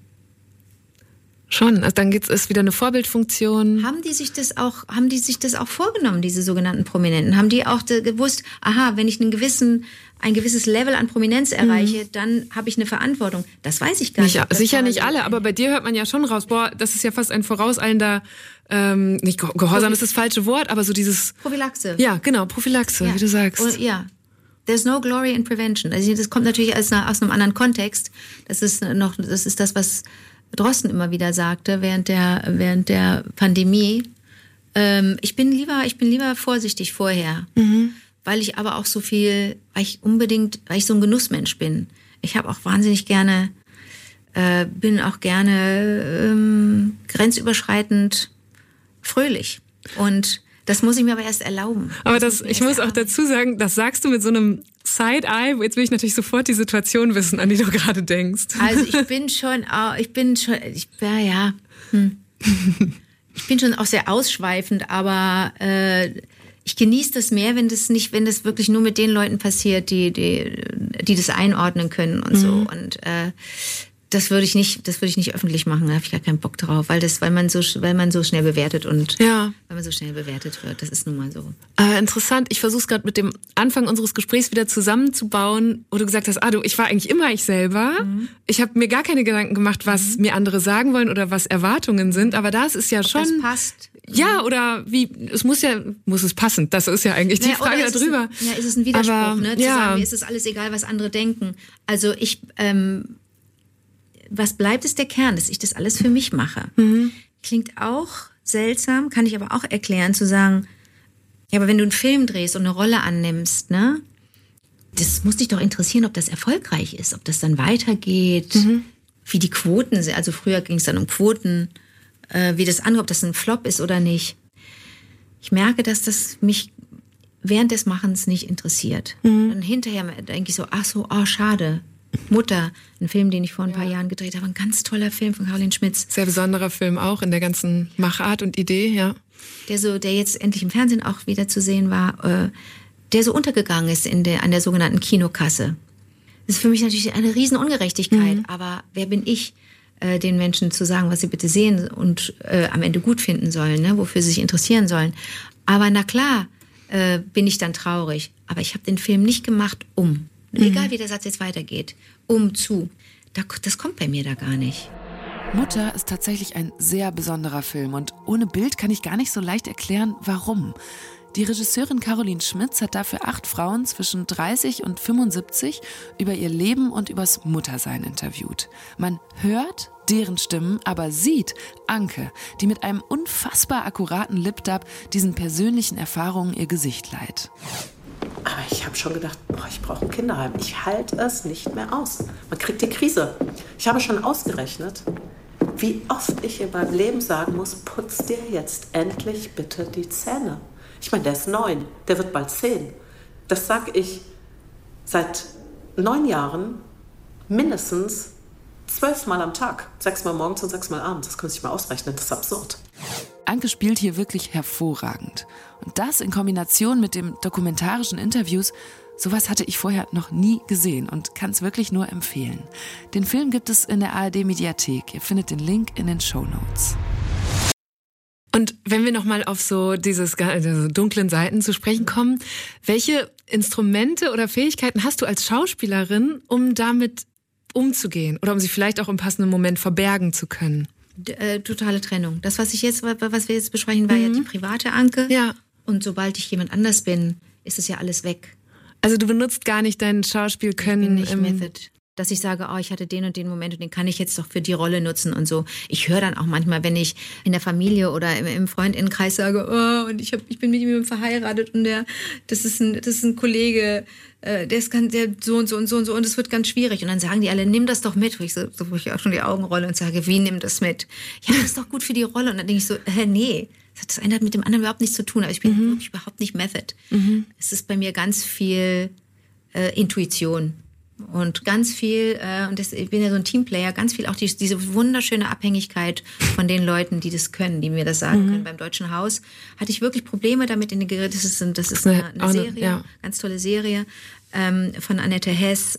Schon, also dann ist wieder eine Vorbildfunktion. Haben die sich das auch vorgenommen, diese sogenannten Prominenten? Haben die auch gewusst, wenn ich ein gewisses Level an Prominenz erreiche, dann habe ich eine Verantwortung. Das weiß ich gar nicht. Sicher nicht alle, aber bei dir hört man ja schon raus, das ist ja fast ein vorauseilender, nicht Gehorsam ist das falsche Wort, aber so dieses... Prophylaxe. Ja, genau, Prophylaxe, wie du sagst. Und, there's no glory in prevention. Also das kommt natürlich aus einem anderen Kontext. Das ist das, was Drosten immer wieder sagte während der Pandemie. Ich bin lieber vorsichtig vorher. Weil ich aber auch weil ich so ein Genussmensch bin. Ich habe auch wahnsinnig gerne, bin auch gerne grenzüberschreitend fröhlich. Und das muss ich mir aber erst erlauben. Aber ich muss auch dazu sagen, das sagst du mit so einem Side-Eye. Jetzt will ich natürlich sofort die Situation wissen, an die du gerade denkst. Also ich bin schon auch sehr ausschweifend, aber ich genieße das mehr, wenn das wirklich nur mit den Leuten passiert, die das einordnen können und so. Und das würde ich nicht öffentlich machen. Da habe ich gar keinen Bock drauf, weil man so schnell bewertet weil man so schnell bewertet wird. Das ist nun mal so. Interessant. Ich versuche es gerade mit dem Anfang unseres Gesprächs wieder zusammenzubauen, wo du gesagt hast, ich war eigentlich immer ich selber. Ich habe mir gar keine Gedanken gemacht, was mir andere sagen wollen oder was Erwartungen sind. Aber das ist ja schon... Das passt. Ja, oder muss es passen? Das ist ja eigentlich die Frage darüber. Ist es ein Widerspruch, zu sagen, mir ist es alles egal, was andere denken. Also was bleibt, ist der Kern, dass ich das alles für mich mache. Klingt auch seltsam, kann ich aber auch erklären, zu sagen, ja, aber wenn du einen Film drehst und eine Rolle annimmst, ne, das muss dich doch interessieren, ob das erfolgreich ist, ob das dann weitergeht, wie die Quoten sind. Also früher ging es dann um Quoten, wie das andere, ob das ein Flop ist oder nicht. Ich merke, dass das mich während des Machens nicht interessiert. Dann hinterher denke ich so, schade. Mutter, ein Film, den ich vor ein paar Jahren gedreht habe, ein ganz toller Film von Caroline Schmitz. Sehr besonderer Film auch in der ganzen Machart und Idee, ja. Der jetzt endlich im Fernsehen auch wieder zu sehen war, der so untergegangen ist an der sogenannten Kinokasse. Das ist für mich natürlich eine riesen Ungerechtigkeit, aber wer bin ich, den Menschen zu sagen, was sie bitte sehen und am Ende gut finden sollen, ne? Wofür sie sich interessieren sollen. Aber na klar bin ich dann traurig, aber ich habe den Film nicht gemacht, egal wie der Satz jetzt weitergeht, das kommt bei mir da gar nicht. Mutter ist tatsächlich ein sehr besonderer Film und ohne Bild kann ich gar nicht so leicht erklären, warum. Die Regisseurin Caroline Schmitz hat dafür 8 Frauen zwischen 30 und 75 über ihr Leben und übers Muttersein interviewt. Man hört deren Stimmen, aber sieht Anke, die mit einem unfassbar akkuraten Lip-Dub diesen persönlichen Erfahrungen ihr Gesicht leiht. Aber ich habe schon gedacht, ich brauche ein Kinderheim. Ich halte es nicht mehr aus. Man kriegt die Krise. Ich habe schon ausgerechnet, wie oft ich in meinem Leben sagen muss, putz dir jetzt endlich bitte die Zähne. Ich meine, der ist 9, der wird bald 10. Das sage ich seit 9 Jahren mindestens 12 Mal am Tag. 6 Mal morgens und 6 Mal abends. Das können Sie sich mal ausrechnen, das ist absurd. Anke spielt hier wirklich hervorragend. Und das in Kombination mit dem dokumentarischen Interviews, sowas hatte ich vorher noch nie gesehen und kann es wirklich nur empfehlen. Den Film gibt es in der ARD-Mediathek. Ihr findet den Link in den Shownotes. Und wenn wir nochmal auf so diese dunklen Seiten zu sprechen kommen, welche Instrumente oder Fähigkeiten hast du als Schauspielerin, um damit umzugehen oder um sie vielleicht auch im passenden Moment verbergen zu können? Totale Trennung. Das, was wir jetzt besprechen, war ja die private Anke. Ja. Und sobald ich jemand anders bin, ist es ja alles weg. Also du benutzt gar nicht dein Schauspielkönnen. Ich bin nicht Method. Dass ich sage, ich hatte den und den Moment und den kann ich jetzt doch für die Rolle nutzen und so. Ich höre dann auch manchmal, wenn ich in der Familie oder im Freundinnenkreis sage, und ich bin mit ihm verheiratet und das ist ein Kollege, der so und so und so und so und es wird ganz schwierig. Und dann sagen die alle, nimm das doch mit. Wo ich auch schon die Augen rolle und sage, wie nimm das mit? Ja, das ist doch gut für die Rolle. Und dann denke ich so, nee. Das eine hat mit dem anderen überhaupt nichts zu tun. Aber ich bin wirklich überhaupt nicht Method. Es ist bei mir ganz viel Intuition. Und ganz viel, ich bin ja so ein Teamplayer, ganz viel auch diese wunderschöne Abhängigkeit von den Leuten, die das können, die mir das sagen können. Beim Deutschen Haus hatte ich wirklich Probleme damit. Das ist eine Serie, ganz tolle Serie von Annette Hess,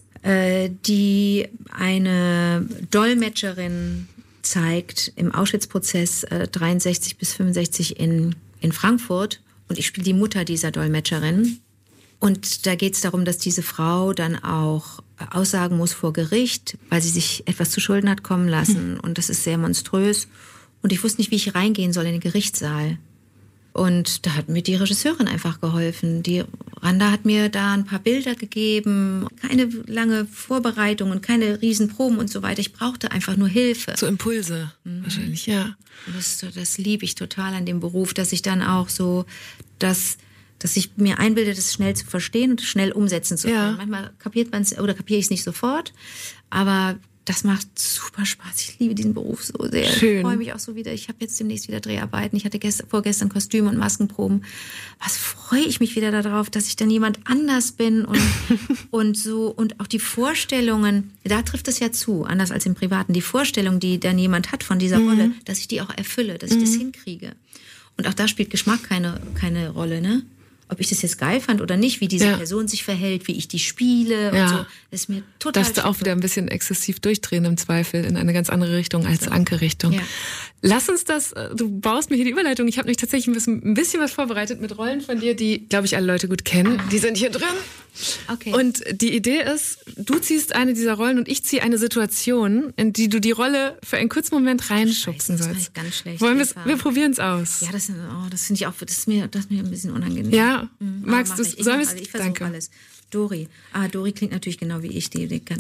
die eine Dolmetscherin zeigt im Auschwitz-Prozess 63 bis 65 in Frankfurt. Und ich spiele die Mutter dieser Dolmetscherin. Und da geht es darum, dass diese Frau dann auch aussagen muss vor Gericht, weil sie sich etwas zu Schulden hat kommen lassen. Und das ist sehr monströs. Und ich wusste nicht, wie ich reingehen soll in den Gerichtssaal. Und da hat mir die Regisseurin einfach geholfen. Die Randa hat mir da ein paar Bilder gegeben, keine lange Vorbereitung und keine Riesenproben und so weiter. Ich brauchte einfach nur Hilfe. So Impulse wahrscheinlich, ja. Das liebe ich total an dem Beruf, dass ich dann auch so, dass ich mir einbilde, das schnell zu verstehen und schnell umsetzen zu können. Ja. Manchmal kapiert man es oder kapiere ich es nicht sofort, aber das macht super Spaß. Ich liebe diesen Beruf so sehr. Schön. Ich freue mich auch so wieder. Ich habe jetzt demnächst wieder Dreharbeiten. Ich hatte vorgestern Kostüme und Maskenproben. Was freue ich mich wieder darauf, dass ich dann jemand anders bin und so und auch die Vorstellungen, da trifft es ja zu, anders als im Privaten, die Vorstellung, die dann jemand hat von dieser Rolle, dass ich die auch erfülle, dass ich das hinkriege. Und auch da spielt Geschmack keine Rolle, ne? Ob ich das jetzt geil fand oder nicht, wie diese Person sich verhält, wie ich die spiele und so, das ist mir total darfst du auch wieder ein bisschen exzessiv durchdrehen im Zweifel in eine ganz andere Richtung als Anke-Richtung. Ja. Lass uns du baust mir hier die Überleitung. Ich habe nämlich tatsächlich ein bisschen was vorbereitet mit Rollen von dir, die, glaube ich, alle Leute gut kennen. Die sind hier drin. Okay. Und die Idee ist, du ziehst eine dieser Rollen und ich ziehe eine Situation, in die du die Rolle für einen kurzen Moment reinschubsen sollst. Das ist ganz schlecht. Wir probieren es aus. Ja, das finde ich auch, das ist mir ein bisschen unangenehm. Ja, magst du es? Ich versuche alles. Dori. Dori klingt natürlich genau wie ich.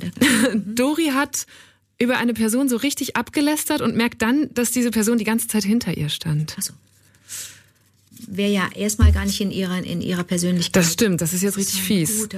Dori hat über eine Person so richtig abgelästert und merkt dann, dass diese Person die ganze Zeit hinter ihr stand. Ach so. Wäre ja erstmal gar nicht in ihrer Persönlichkeit. Das stimmt, das ist jetzt richtig fies.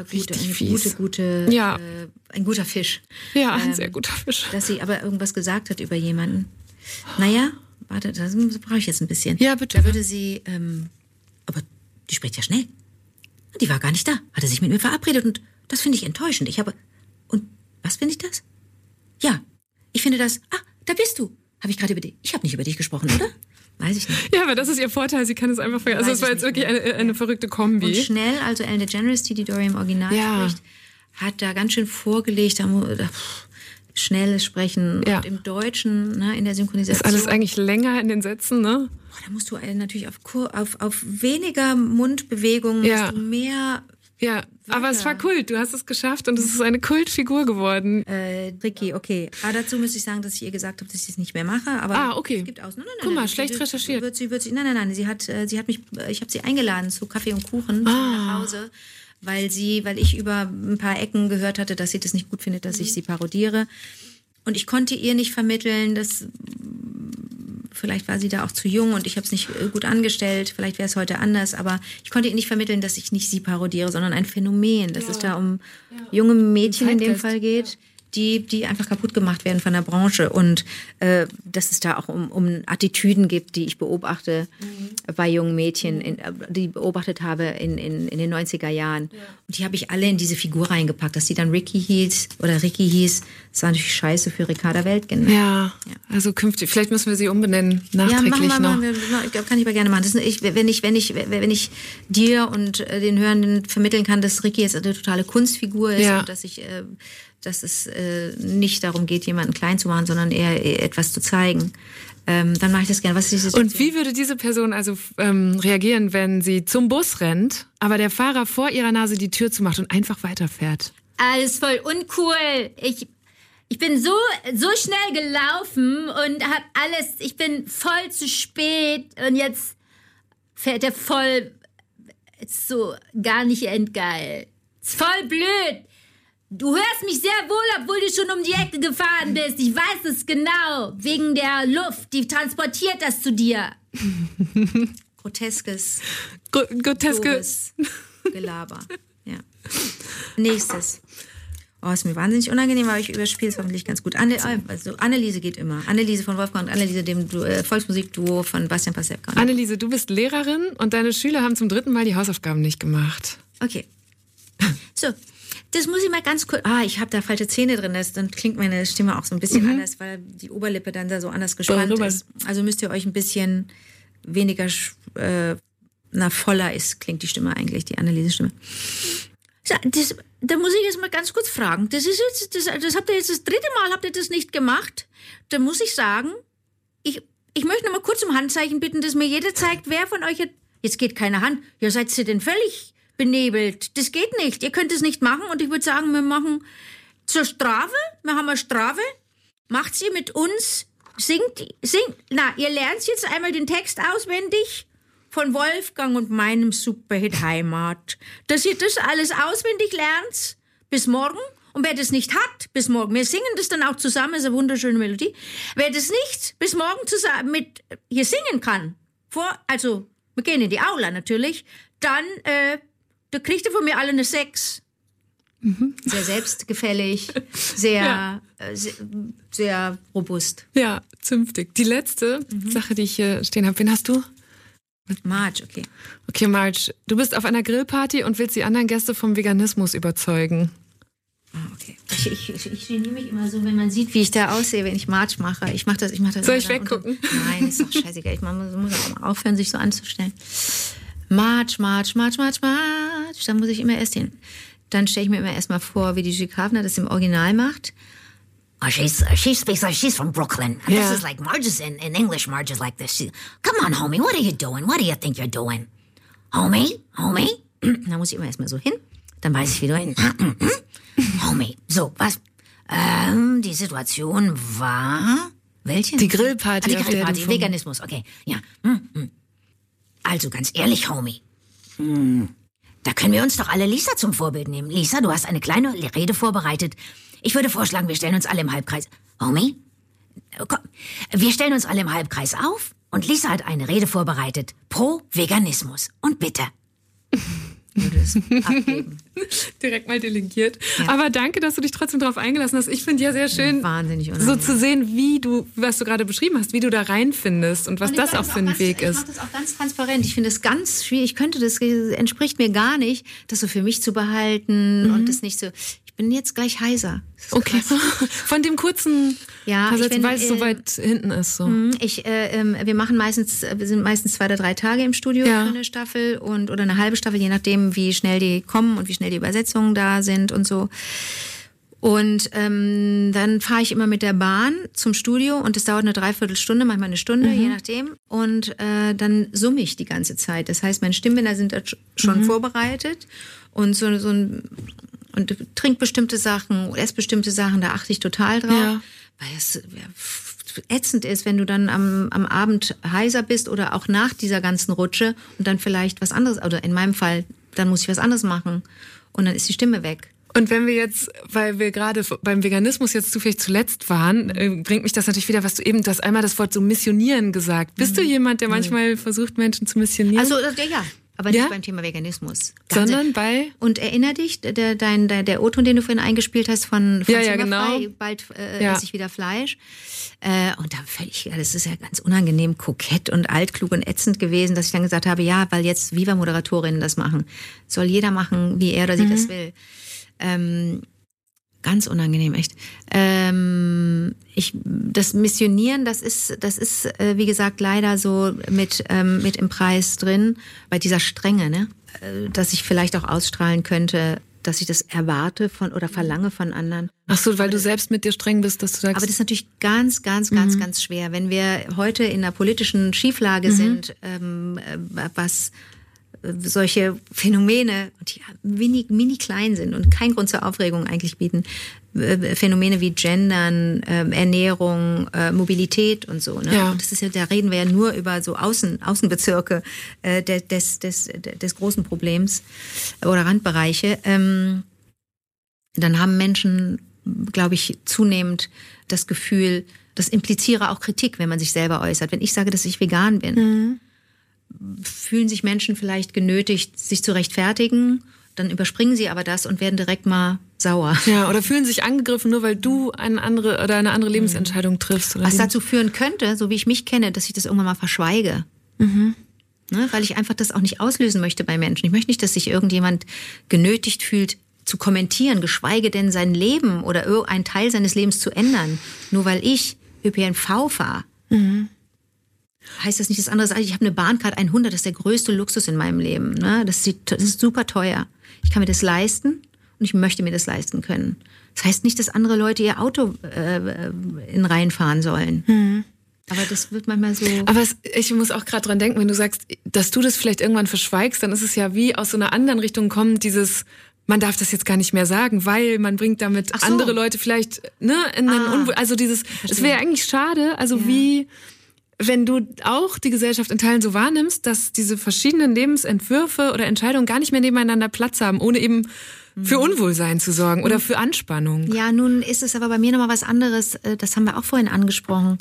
Ein guter Fisch. Ja, ein sehr guter Fisch. Dass sie aber irgendwas gesagt hat über jemanden. Naja, warte, das brauche ich jetzt ein bisschen. Ja, bitte. Da würde sie, aber die spricht ja schnell. Die war gar nicht da, hatte sich mit mir verabredet und das finde ich enttäuschend. Und was finde ich das? Ja, ich finde das, da bist du. Ich habe nicht über dich gesprochen, oder? Weiß ich nicht. Ja, aber das ist ihr Vorteil, sie kann es einfach also es war jetzt wirklich eine verrückte Kombi. Und schnell, also Ellen DeGeneres, die Dory im Original spricht, hat da ganz schön vorgelegt, schnelles Sprechen. Und im Deutschen, ne, in der Synchronisation. Ist alles eigentlich länger in den Sätzen, ne? Da musst du natürlich auf weniger Mundbewegungen, desto mehr... Ja, aber es war Kult. Du hast es geschafft und es ist eine Kultfigur geworden. Ricky, okay. Aber dazu müsste ich sagen, dass ich ihr gesagt habe, dass ich es nicht mehr mache. Aber okay. Es gibt aus. Nein, guck mal, schlecht recherchiert. Nein. Sie hat mich, ich habe sie eingeladen zu Kaffee und Kuchen nach Hause, weil ich über ein paar Ecken gehört hatte, dass sie das nicht gut findet, dass ich sie parodiere. Und ich konnte ihr nicht vermitteln, dass vielleicht war sie da auch zu jung und ich habe es nicht gut angestellt. Vielleicht wäre es heute anders, aber ich konnte ihr nicht vermitteln, dass ich nicht sie parodiere, sondern ein Phänomen, dass es da um junge Mädchen in dem Fall geht, die einfach kaputt gemacht werden von der Branche und dass es da auch um Attitüden gibt, die ich beobachte bei jungen Mädchen, die ich beobachtet habe in den 90er Jahren. Ja. Und die habe ich alle in diese Figur reingepackt, dass sie dann Ricky hieß. Das war natürlich scheiße für Ricarda Weltgen. Ja, also künftig, vielleicht müssen wir sie umbenennen, nachträglich machen wir, kann ich aber gerne machen. Wenn ich dir und den Hörenden vermitteln kann, dass Ricky jetzt eine totale Kunstfigur ist und dass es nicht darum geht, jemanden klein zu machen, sondern eher etwas zu zeigen, dann mache ich das gerne. Was ist die Situation? Und wie würde diese Person also reagieren, wenn sie zum Bus rennt, aber der Fahrer vor ihrer Nase die Tür zumacht und einfach weiterfährt? Alles voll uncool. Ich bin so schnell gelaufen und hab alles, ich bin voll zu spät und jetzt fährt er voll, ist so gar nicht endgeil. Ist voll blöd. Du hörst mich sehr wohl, obwohl du schon um die Ecke gefahren bist. Ich weiß es genau. Wegen der Luft, die transportiert das zu dir. Groteskes Gelaber. Ja. Nächstes. Oh, ist mir wahnsinnig unangenehm, aber ich überspiele es hoffentlich ganz gut. Anneliese geht immer. Anneliese von Wolfgang und Anneliese, dem Volksmusikduo von Bastian Pastewka. Anneliese, du bist Lehrerin und deine Schüler haben zum 3. Mal die Hausaufgaben nicht gemacht. Okay. So, das muss ich mal ganz kurz... ich habe da falsche Zähne drin. Dann klingt meine Stimme auch so ein bisschen anders, weil die Oberlippe dann da so anders gespannt ist. Also müsst ihr euch ein bisschen weniger... voller ist, klingt die Stimme eigentlich, die Anneliese-Stimme. Da muss ich jetzt mal ganz kurz fragen. Das habt ihr jetzt das 3. Mal, habt ihr das nicht gemacht? Da muss ich sagen, ich möchte noch mal kurz um Handzeichen bitten, dass mir jeder zeigt, wer von euch hat... Jetzt geht keine Hand. Ja, seid ihr denn völlig benebelt? Das geht nicht. Ihr könnt es nicht machen und ich würde sagen, wir machen zur Strafe. Wir haben eine Strafe. Macht sie mit uns. Singt. Ihr lernt jetzt einmal den Text auswendig. Von Wolfgang und meinem Superhit Heimat. Dass ihr das alles auswendig lernt, bis morgen. Und wer das nicht hat, bis morgen. Wir singen das dann auch zusammen, ist eine wunderschöne Melodie. Wer das nicht bis morgen zusammen mit hier singen kann, wir gehen in die Aula natürlich, dann, da kriegt ihr von mir alle eine 6. Sehr selbstgefällig, sehr robust. Ja, zünftig. Die letzte Sache, die ich hier stehen habe, wen hast du? Marge, okay. Okay, Marge, du bist auf einer Grillparty und willst die anderen Gäste vom Veganismus überzeugen. Okay. Ich geniere mich immer so, wenn man sieht, wie ich da aussehe, wenn ich Marge mache. Ich mach das Soll ich weggucken? Nein, ist doch scheißegal. Man muss auch mal aufhören, sich so anzustellen. Marge. Da muss ich immer erst hin. Dann stelle ich mir immer erst mal vor, wie die Julie Hafner das im Original macht. Oh, she's from Brooklyn. Yeah. This is like Marge is in English. Marge is like this. Come on, homie, what are you doing? What do you think you're doing? Homie? Da muss ich immer erstmal so hin. Dann weiß ich, wie du hin. Homie. So, was? Die Situation war... Welche? Die Grillparty. Die Grillparty, Veganismus, okay. Ja. Also, ganz ehrlich, Homie. Da können wir uns doch alle Lisa zum Vorbild nehmen. Lisa, du hast eine kleine Rede vorbereitet. Ich würde vorschlagen, wir stellen uns alle im Halbkreis... Homie? Komm. Wir stellen uns alle im Halbkreis auf und Lisa hat eine Rede vorbereitet pro Veganismus. Und bitte. Würde es abgeben. Direkt mal delegiert. Ja. Aber danke, dass du dich trotzdem darauf eingelassen hast. Ich finde ja sehr schön, wahnsinnig so zu sehen, was du gerade beschrieben hast, wie du da reinfindest und was das auch für ein Weg ist. Ich mache das auch ganz transparent. Ich finde es ganz schwierig. Das entspricht mir gar nicht, das so für mich zu behalten und das nicht so... Ich bin jetzt gleich heiser. Okay. Von dem kurzen, weil es so weit hinten ist. So. Wir sind meistens 2 oder 3 Tage im Studio für eine Staffel oder eine halbe Staffel, je nachdem, wie schnell die kommen und wie schnell die Übersetzungen da sind und so. Und dann fahre ich immer mit der Bahn zum Studio und es dauert eine Dreiviertelstunde, manchmal eine Stunde, je nachdem. Und dann summe ich die ganze Zeit. Das heißt, meine Stimmbänder sind schon vorbereitet und und trinkt bestimmte Sachen, ess bestimmte Sachen, da achte ich total drauf. Ja. Weil es ätzend ist, wenn du dann am Abend heiser bist oder auch nach dieser ganzen Rutsche und dann vielleicht was anderes, oder in meinem Fall, dann muss ich was anderes machen und dann ist die Stimme weg. Und wenn wir jetzt, weil wir gerade beim Veganismus jetzt zufällig zuletzt waren, bringt mich das natürlich wieder, du hast einmal das Wort so missionieren gesagt. Bist du jemand, der manchmal versucht, Menschen zu missionieren? Also, ja. Aber nicht beim Thema Veganismus. Sondern bei... Und erinner dich, der O-Ton, den du vorhin eingespielt hast von Zimmerfrei, genau. Bald esse ich wieder Fleisch. Und da das ist ja ganz unangenehm kokett und altklug und ätzend gewesen, dass ich dann gesagt habe, ja, weil jetzt Viva-Moderatorinnen das machen. Soll jeder machen, wie er oder sie das will. Ganz unangenehm, echt. Das Missionieren, das ist wie gesagt leider so mit im Preis drin, bei dieser Strenge, ne? Dass ich vielleicht auch ausstrahlen könnte, dass ich das erwarte oder verlange von anderen. Ach so, weil du selbst mit dir streng bist, dass du sagst. Aber das ist natürlich ganz, ganz, ganz, ganz schwer. Wenn wir heute in einer politischen Schieflage sind, was solche Phänomene, die mini klein sind und keinen Grund zur Aufregung eigentlich bieten, Phänomene wie Gendern, Ernährung, Mobilität und so. Ne? Ja. Und das ist ja, da reden wir ja nur über so Außenbezirke des großen Problems oder Randbereiche. Dann haben Menschen, glaube ich, zunehmend das Gefühl, das impliziere auch Kritik, wenn man sich selber äußert. Wenn ich sage, dass ich vegan bin, fühlen sich Menschen vielleicht genötigt, sich zu rechtfertigen. Dann überspringen sie aber das und werden direkt mal sauer. Ja, oder fühlen sich angegriffen, nur weil du eine andere Lebensentscheidung triffst. Oder was dazu führen könnte, so wie ich mich kenne, dass ich das irgendwann mal verschweige. Ne, weil ich einfach das auch nicht auslösen möchte bei Menschen. Ich möchte nicht, dass sich irgendjemand genötigt fühlt, zu kommentieren, geschweige denn sein Leben oder einen Teil seines Lebens zu ändern, nur weil ich ÖPNV fahre. Heißt das nicht das andere? Ich habe eine Bahncard 100, das ist der größte Luxus in meinem Leben. Ne? Das ist super teuer. Ich kann mir das leisten und ich möchte mir das leisten können. Das heißt nicht, dass andere Leute ihr Auto in Reihen fahren sollen. Aber das wird manchmal so... Aber ich muss auch gerade dran denken, wenn du sagst, dass du das vielleicht irgendwann verschweigst, dann ist es ja wie aus so einer anderen Richtung kommen, man darf das jetzt gar nicht mehr sagen, weil man bringt damit andere Leute vielleicht in einen also es wäre eigentlich schade, wie... Wenn du auch die Gesellschaft in Teilen so wahrnimmst, dass diese verschiedenen Lebensentwürfe oder Entscheidungen gar nicht mehr nebeneinander Platz haben, ohne eben für Unwohlsein zu sorgen oder für Anspannung. Ja, nun ist es aber bei mir nochmal was anderes, das haben wir auch vorhin angesprochen.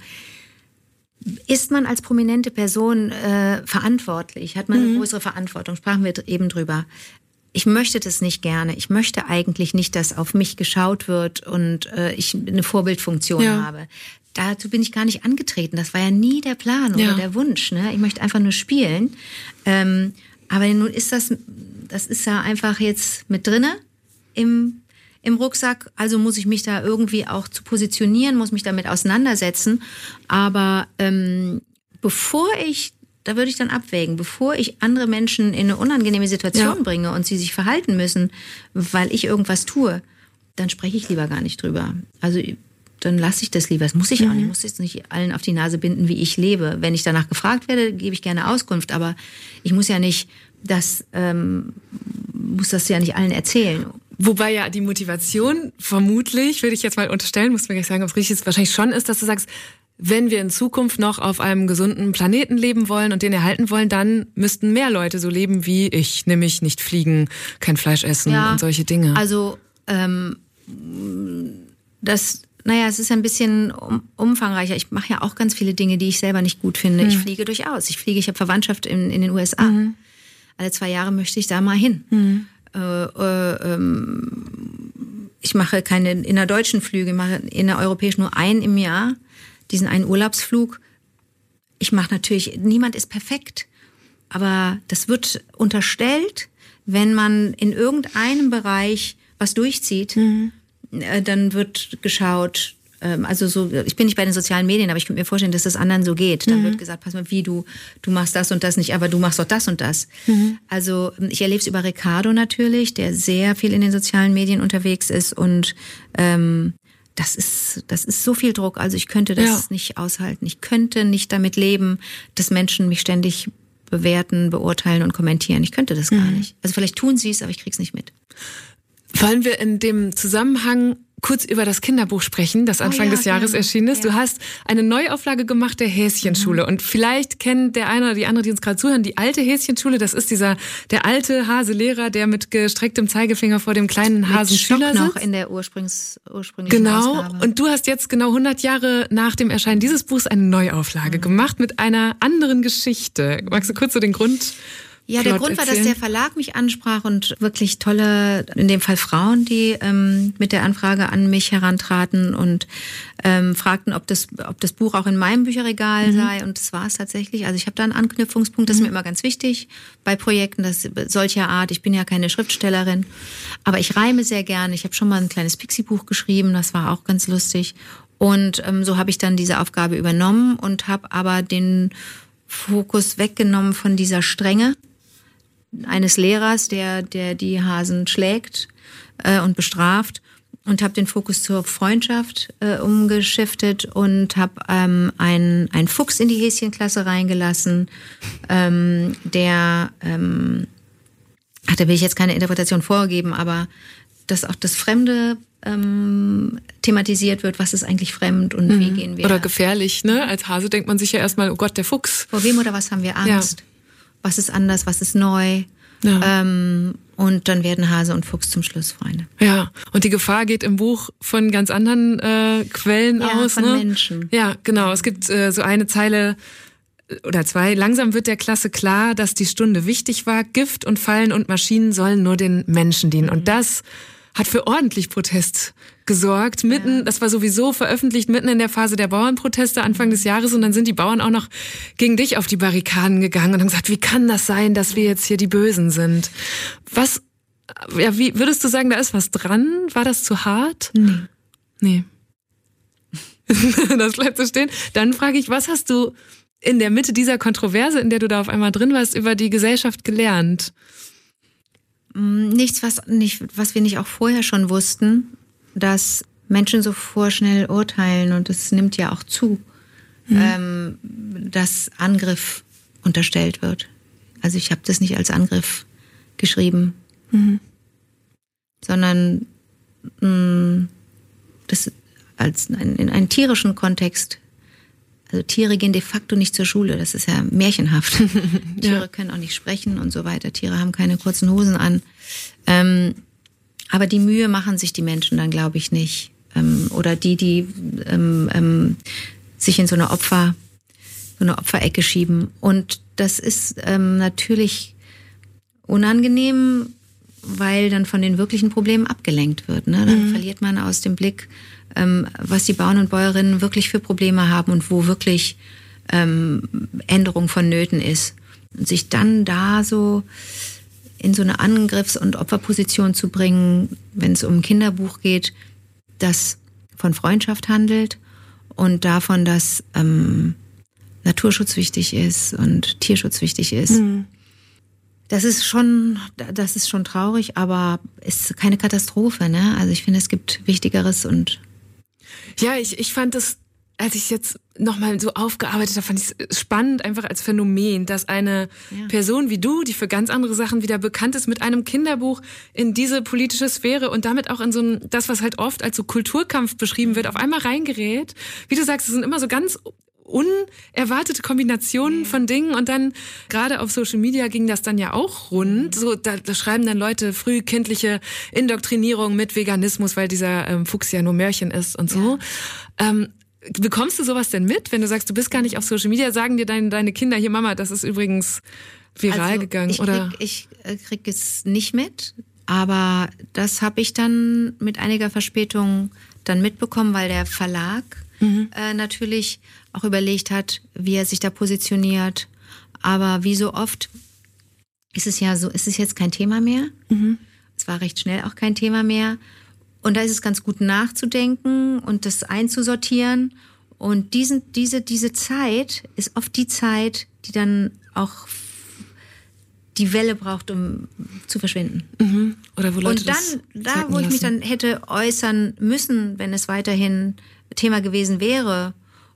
Ist man als prominente Person verantwortlich? Hat man eine größere Verantwortung? Sprachen wir eben drüber. Ich möchte das nicht gerne. Ich möchte eigentlich nicht, dass auf mich geschaut wird und ich eine Vorbildfunktion habe. Dazu bin ich gar nicht angetreten. Das war ja nie der Plan oder der Wunsch. Ne? Ich möchte einfach nur spielen. Aber nun ist das ist ja einfach jetzt mit drinne im Rucksack. Also muss ich mich da irgendwie auch zu positionieren, muss mich damit auseinandersetzen. Aber da würde ich dann abwägen, bevor ich andere Menschen in eine unangenehme Situation bringe und sie sich verhalten müssen, weil ich irgendwas tue, dann spreche ich lieber gar nicht drüber. Also dann lasse ich das lieber. Das muss ich auch nicht. Ich muss jetzt nicht allen auf die Nase binden, wie ich lebe. Wenn ich danach gefragt werde, gebe ich gerne Auskunft. Aber ich muss ja nicht muss das ja nicht allen erzählen. Wobei ja die Motivation vermutlich, würde ich jetzt mal unterstellen, muss mir gleich sagen, ob es richtig ist, wahrscheinlich schon ist, dass du sagst, wenn wir in Zukunft noch auf einem gesunden Planeten leben wollen und den erhalten wollen, dann müssten mehr Leute so leben wie ich, nämlich nicht fliegen, kein Fleisch essen und solche Dinge. Also es ist ein bisschen umfangreicher. Ich mache ja auch ganz viele Dinge, die ich selber nicht gut finde. Ich fliege durchaus. Ich habe Verwandtschaft in den USA. Alle 2 Jahre möchte ich da mal hin. Ich mache keine innerdeutschen Flüge, ich mache innereuropäisch nur einen im Jahr, diesen einen Urlaubsflug. Ich mache natürlich, niemand ist perfekt, aber das wird unterstellt, wenn man in irgendeinem Bereich was durchzieht, dann wird geschaut, ich bin nicht bei den sozialen Medien, aber ich könnte mir vorstellen, dass das anderen so geht. Dann wird gesagt, pass mal, du machst das und das nicht, aber du machst doch das und das. Also ich erlebe es über Ricardo natürlich, der sehr viel in den sozialen Medien unterwegs ist und das ist so viel Druck. Also ich könnte das nicht aushalten. Ich könnte nicht damit leben, dass Menschen mich ständig bewerten, beurteilen und kommentieren. Ich könnte das gar nicht. Also vielleicht tun sie es, aber ich krieg's nicht mit. Wollen wir in dem Zusammenhang kurz über das Kinderbuch sprechen, das Anfang des Jahres erschienen ist? Ja. Du hast eine Neuauflage gemacht der Häschenschule. Und vielleicht kennt der eine oder die andere, die uns gerade zuhören, die alte Häschenschule. Das ist der alte Haselehrer, der mit gestrecktem Zeigefinger vor dem kleinen Hasenschüler sitzt. Noch in der ursprünglichen Genau. Ausgabe. Und du hast jetzt genau 100 Jahre nach dem Erscheinen dieses Buchs eine Neuauflage gemacht mit einer anderen Geschichte. Magst du kurz so den Grund... Ja, der Grund war, dass der Verlag mich ansprach und wirklich tolle, in dem Fall Frauen, die mit der Anfrage an mich herantraten und fragten, ob das Buch auch in meinem Bücherregal sei. Und das war es tatsächlich. Also ich habe da einen Anknüpfungspunkt, das ist mir immer ganz wichtig bei Projekten solcher Art. Ich bin ja keine Schriftstellerin, aber ich reime sehr gerne. Ich habe schon mal ein kleines Pixie-Buch geschrieben, das war auch ganz lustig. Und so habe ich dann diese Aufgabe übernommen und habe aber den Fokus weggenommen von dieser Strenge, eines Lehrers, der die Hasen schlägt und bestraft. Und habe den Fokus zur Freundschaft umgeschiftet und habe einen Fuchs in die Häschenklasse reingelassen, da will ich jetzt keine Interpretation vorgeben, aber dass auch das Fremde thematisiert wird, was ist eigentlich fremd und wie gehen wir. Oder gefährlich, ne? Als Hase denkt man sich ja erstmal, oh Gott, der Fuchs. Vor wem oder was haben wir Angst? Ja. Was ist anders, was ist neu? Ja. Und dann werden Hase und Fuchs zum Schluss Freunde. Ja, und die Gefahr geht im Buch von ganz anderen Quellen aus. Von ne? Menschen. Ja, genau. Es gibt so eine Zeile oder zwei. Langsam wird der Klasse klar, dass die Stunde wichtig war. Gift und Fallen und Maschinen sollen nur den Menschen dienen. Und das hat für ordentlich Protest gesorgt. Das war sowieso veröffentlicht mitten in der Phase der Bauernproteste Anfang des Jahres. Und dann sind die Bauern auch noch gegen dich auf die Barrikaden gegangen und haben gesagt, wie kann das sein, dass wir jetzt hier die Bösen sind? Wie würdest du sagen, da ist was dran? War das zu hart? Nee. Das bleibt so stehen. Dann frage ich, was hast du in der Mitte dieser Kontroverse, in der du da auf einmal drin warst, über die Gesellschaft gelernt? Nichts, was wir nicht auch vorher schon wussten, dass Menschen so vorschnell urteilen und es nimmt ja auch zu, dass Angriff unterstellt wird. Also ich habe das nicht als Angriff geschrieben, sondern das in einen tierischen Kontext. Also Tiere gehen de facto nicht zur Schule, das ist ja märchenhaft. Tiere können auch nicht sprechen und so weiter. Tiere haben keine kurzen Hosen an. Aber die Mühe machen sich die Menschen dann, glaube ich, nicht. Oder die sich in so eine Opferecke schieben. Und das ist natürlich unangenehm, weil dann von den wirklichen Problemen abgelenkt wird. Ne? Dann verliert man aus dem Blick, was die Bauern und Bäuerinnen wirklich für Probleme haben und wo wirklich Änderung vonnöten ist. Und sich dann da so in so eine Angriffs- und Opferposition zu bringen, wenn es um ein Kinderbuch geht, das von Freundschaft handelt und davon, dass Naturschutz wichtig ist und Tierschutz wichtig ist. Das ist schon traurig, aber ist keine Katastrophe, ne? Also ich finde, es gibt Wichtigeres und ja, ich fand es, als ich jetzt nochmal so aufgearbeitet habe, fand ich es spannend, einfach als Phänomen, dass eine Person wie du, die für ganz andere Sachen wieder bekannt ist, mit einem Kinderbuch in diese politische Sphäre und damit auch in so das, was halt oft als so Kulturkampf beschrieben wird, auf einmal reingerät. Wie du sagst, es sind immer so ganz unerwartete Kombinationen von Dingen und dann gerade auf Social Media ging das dann ja auch rund. So da schreiben dann Leute frühkindliche Indoktrinierung mit Veganismus, weil dieser Fuchs ja nur Märchen ist und so. Ja. Bekommst du sowas denn mit, wenn du sagst, du bist gar nicht auf Social Media? Sagen dir deine Kinder hier, Mama, das ist übrigens viral gegangen? Ich krieg es nicht mit, aber das habe ich dann mit einiger Verspätung dann mitbekommen, weil der Verlag natürlich auch überlegt hat, wie er sich da positioniert. Aber wie so oft ist es jetzt kein Thema mehr. Es war recht schnell auch kein Thema mehr. Und da ist es ganz gut nachzudenken und das einzusortieren. Und diese Zeit ist oft die Zeit, die dann auch die Welle braucht, um zu verschwinden. Oder wo Leute und dann, wo ich mich dann hätte äußern müssen, wenn es weiterhin Thema gewesen wäre,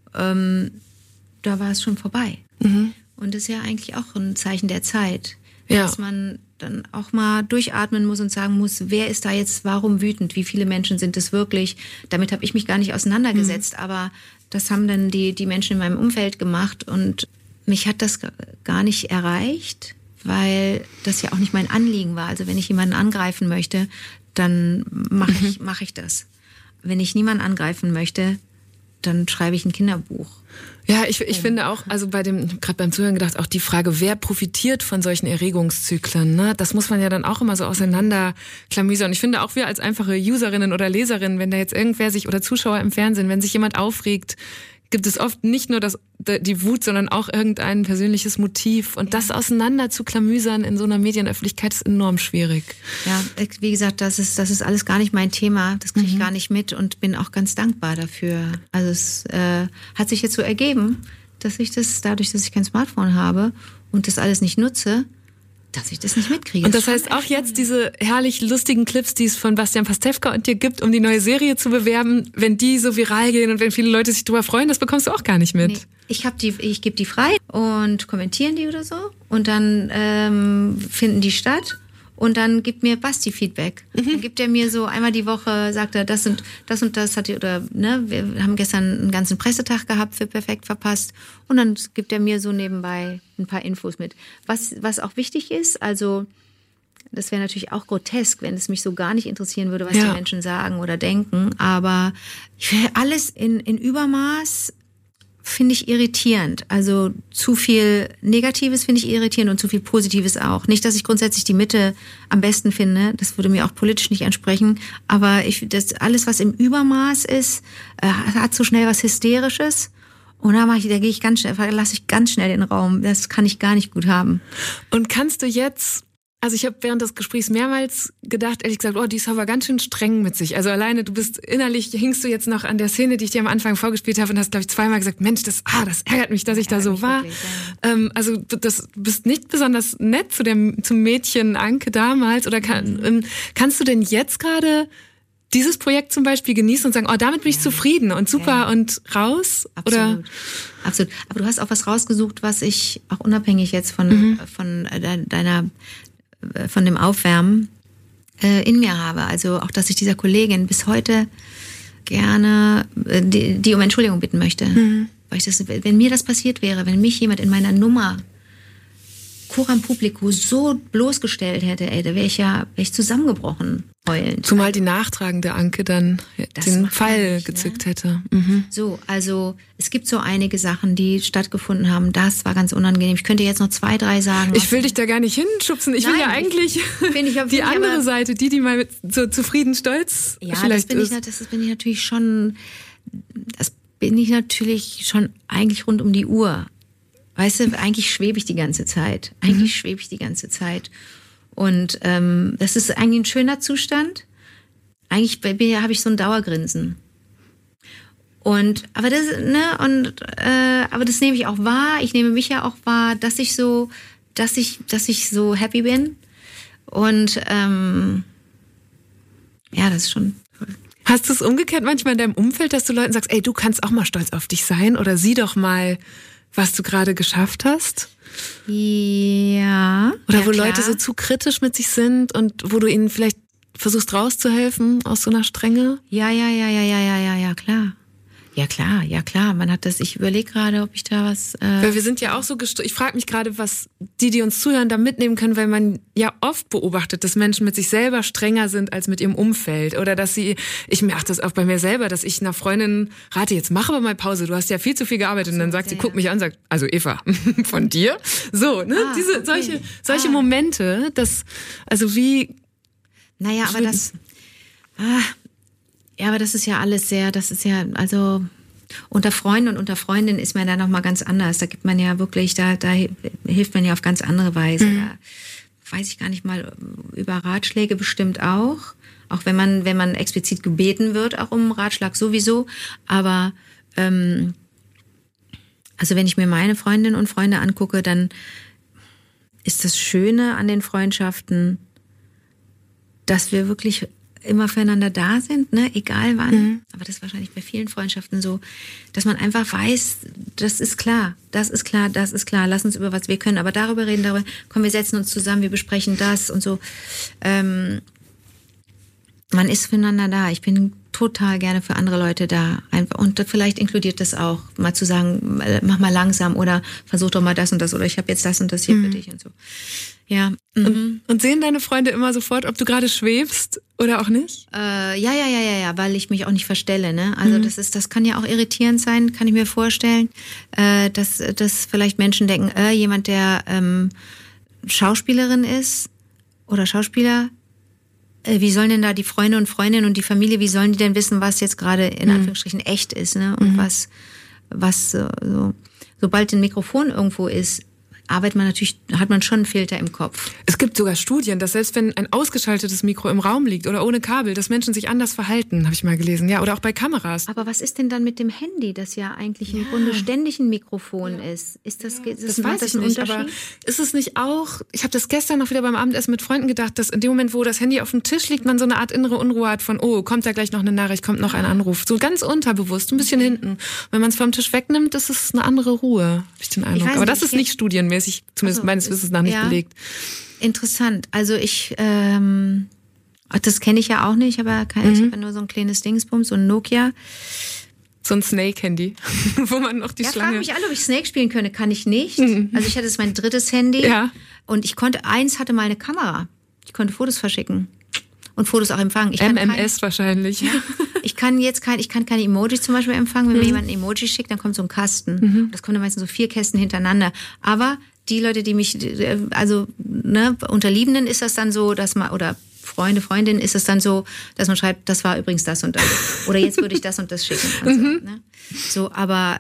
da war es schon vorbei. Und das ist ja eigentlich auch ein Zeichen der Zeit, dass man dann auch mal durchatmen muss und sagen muss, wer ist da jetzt warum wütend? Wie viele Menschen sind es wirklich? Damit habe ich mich gar nicht auseinandergesetzt, aber das haben dann die Menschen in meinem Umfeld gemacht und mich hat das gar nicht erreicht, weil das ja auch nicht mein Anliegen war. Also wenn ich jemanden angreifen möchte, dann mache ich das. Wenn ich niemanden angreifen möchte, dann schreibe ich ein Kinderbuch. Ja, ich finde auch, also gerade beim Zuhören gedacht, auch die Frage, wer profitiert von solchen Erregungszyklen, ne? Das muss man ja dann auch immer so auseinanderklamüsern. Und ich finde auch wir als einfache Userinnen oder Leserinnen, wenn da jetzt irgendwer oder Zuschauer im Fernsehen, wenn sich jemand aufregt, gibt es oft nicht nur die Wut, sondern auch irgendein persönliches Motiv. Und das auseinander zu klamüsern in so einer Medienöffentlichkeit ist enorm schwierig. Ja, wie gesagt, das ist alles gar nicht mein Thema. Das kriege ich gar nicht mit und bin auch ganz dankbar dafür. Also es hat sich jetzt so ergeben, dass ich dadurch, dass ich kein Smartphone habe und das alles nicht nutze, dass ich das nicht mitkriege. Und das heißt auch jetzt diese herrlich lustigen Clips, die es von Bastian Pastewka und dir gibt, um die neue Serie zu bewerben, wenn die so viral gehen und wenn viele Leute sich drüber freuen, das bekommst du auch gar nicht mit. Nee, ich gebe die frei und kommentieren die oder so und dann finden die statt. Und dann gibt mir Basti Feedback. Dann gibt er mir so einmal die Woche, sagt er, das und das hat oder ne, wir haben gestern einen ganzen Pressetag gehabt für Perfekt verpasst. Und dann gibt er mir so nebenbei ein paar Infos mit. Was auch wichtig ist, also das wäre natürlich auch grotesk, wenn es mich so gar nicht interessieren würde, was die Menschen sagen oder denken. Aber ich will alles in Übermaß finde ich irritierend. Also zu viel Negatives finde ich irritierend und zu viel Positives auch. Nicht, dass ich grundsätzlich die Mitte am besten finde. Das würde mir auch politisch nicht entsprechen. Aber das alles, was im Übermaß ist, hat so schnell was Hysterisches. Und da gehe ich ganz schnell, verlasse ich ganz schnell den Raum. Das kann ich gar nicht gut haben. Und kannst du jetzt... Also ich habe während des Gesprächs mehrmals gedacht, ehrlich gesagt, die ist aber ganz schön streng mit sich. Also alleine, hingst du jetzt noch an der Szene, die ich dir am Anfang vorgespielt habe und hast, glaube ich, zweimal gesagt, Mensch, das ärgert mich, dass ich da so war. Wirklich, ja. Also du bist nicht besonders nett zum Mädchen Anke damals. Oder kannst du denn jetzt gerade dieses Projekt zum Beispiel genießen und sagen, damit bin ich zufrieden und super und raus? Absolut. Oder? Absolut. Aber du hast auch was rausgesucht, was ich auch unabhängig jetzt von dem Aufwärmen in mir habe. Also auch, dass ich dieser Kollegin bis heute gerne die um Entschuldigung bitten möchte. Weil wenn mir das passiert wäre, wenn mich jemand in meiner Nummer coram publico so bloßgestellt hätte, da wäre ich zusammengebrochen, heulend. Zumal die nachtragende Anke dann den Pfeil gezückt hätte. So, also es gibt so einige Sachen, die stattgefunden haben. Das war ganz unangenehm. Ich könnte jetzt noch 2, 3 sagen. Ich will dich da gar nicht hinschubsen. Ich will ja eigentlich die andere Seite, die mal so zufrieden stolz vielleicht ist. Das bin ich natürlich schon eigentlich rund um die Uhr. Weißt du, eigentlich schwebe ich die ganze Zeit. Und das ist eigentlich ein schöner Zustand. Eigentlich habe ich so ein Dauergrinsen. Aber das nehme ich auch wahr. Ich nehme mich ja auch wahr, dass ich so happy bin. Und das ist schon toll. Hast du es umgekehrt manchmal in deinem Umfeld, dass du Leuten sagst, ey, du kannst auch mal stolz auf dich sein oder sieh doch mal, was du gerade geschafft hast? Ja. Oder wo Leute so zu kritisch mit sich sind und wo du ihnen vielleicht versuchst rauszuhelfen aus so einer Strenge? Ja, klar. Ja, klar. Man hat das, ich überlege gerade, ob ich da was... Weil wir sind ja auch so ich frage mich gerade, was die uns zuhören, da mitnehmen können, weil man ja oft beobachtet, dass Menschen mit sich selber strenger sind als mit ihrem Umfeld. Oder dass ich merke das auch bei mir selber, dass ich einer Freundin rate, jetzt mach aber mal Pause, du hast ja viel zu viel gearbeitet. Und dann sagt sie, guckt mich an und sagt, also Eva, von dir? So, ne? Solche Momente, also wie... Naja, aber das... Ja, aber das ist ja alles also unter Freunden und unter Freundinnen ist man da nochmal ganz anders. Da gibt man ja wirklich, da hilft man ja auf ganz andere Weise. Da weiß ich gar nicht mal, über Ratschläge bestimmt auch wenn man explizit gebeten wird, auch um Ratschlag sowieso. Aber also wenn ich mir meine Freundinnen und Freunde angucke, dann ist das Schöne an den Freundschaften, dass wir wirklich immer füreinander da sind, ne, egal wann. Aber das ist wahrscheinlich bei vielen Freundschaften so, dass man einfach weiß, das ist klar, lass uns über was wir können, aber darüber reden, komm, wir setzen uns zusammen, wir besprechen das und so. Man ist füreinander da. Ich bin total gerne für andere Leute da. Und vielleicht inkludiert das auch, mal zu sagen, mach mal langsam oder versuch doch mal das und das oder ich habe jetzt das und das hier für dich und so. Ja. Und sehen deine Freunde immer sofort, ob du gerade schwebst oder auch nicht? Ja, weil ich mich auch nicht verstelle, ne? Also das kann ja auch irritierend sein, kann ich mir vorstellen, dass vielleicht Menschen denken, jemand, der Schauspielerin ist oder Schauspieler, wie sollen denn da die Freunde und Freundinnen und die Familie, wie sollen die denn wissen, was jetzt gerade in Anführungsstrichen echt ist, ne? Und was so, sobald ein Mikrofon irgendwo ist, arbeitet man natürlich, hat man schon einen Filter im Kopf. Es gibt sogar Studien, dass selbst wenn ein ausgeschaltetes Mikro im Raum liegt oder ohne Kabel, dass Menschen sich anders verhalten, habe ich mal gelesen. Ja, oder auch bei Kameras. Aber was ist denn dann mit dem Handy, das ja eigentlich im Grunde ständig ein Mikrofon ist? Ist das weiß ich nicht, aber ist es nicht auch, ich habe das gestern noch wieder beim Abendessen mit Freunden gedacht, dass in dem Moment, wo das Handy auf dem Tisch liegt, man so eine Art innere Unruhe hat von, oh, kommt da gleich noch eine Nachricht, kommt noch ein Anruf. So ganz unterbewusst, ein bisschen hinten. Wenn man es vom Tisch wegnimmt, ist es eine andere Ruhe, habe ich den Eindruck. Aber das ist nicht studienmäßig, zumindest meines Wissens nach, nicht belegt. Interessant. Also das kenne ich ja auch nicht, aber ich habe ja nur so ein kleines Dingsbums, so ein Nokia. So ein Snake-Handy, wo man noch die Schlange... Ja, fragen mich alle, ob ich Snake spielen könnte. Kann ich nicht. Also ich hatte jetzt mein 3. Handy und eins hatte mal eine Kamera. Ich konnte Fotos verschicken und Fotos auch empfangen. MMS wahrscheinlich. Ja, ich kann keine Emojis zum Beispiel empfangen. Wenn mir jemand ein Emoji schickt, dann kommt so ein Kasten. Das kommen dann meistens so 4 Kästen hintereinander. Aber die Leute, die mich, unter Liebenden ist das dann so, dass man, oder Freundinnen ist es dann so, dass man schreibt, das war übrigens das und das. Oder jetzt würde ich das und das schicken. So, aber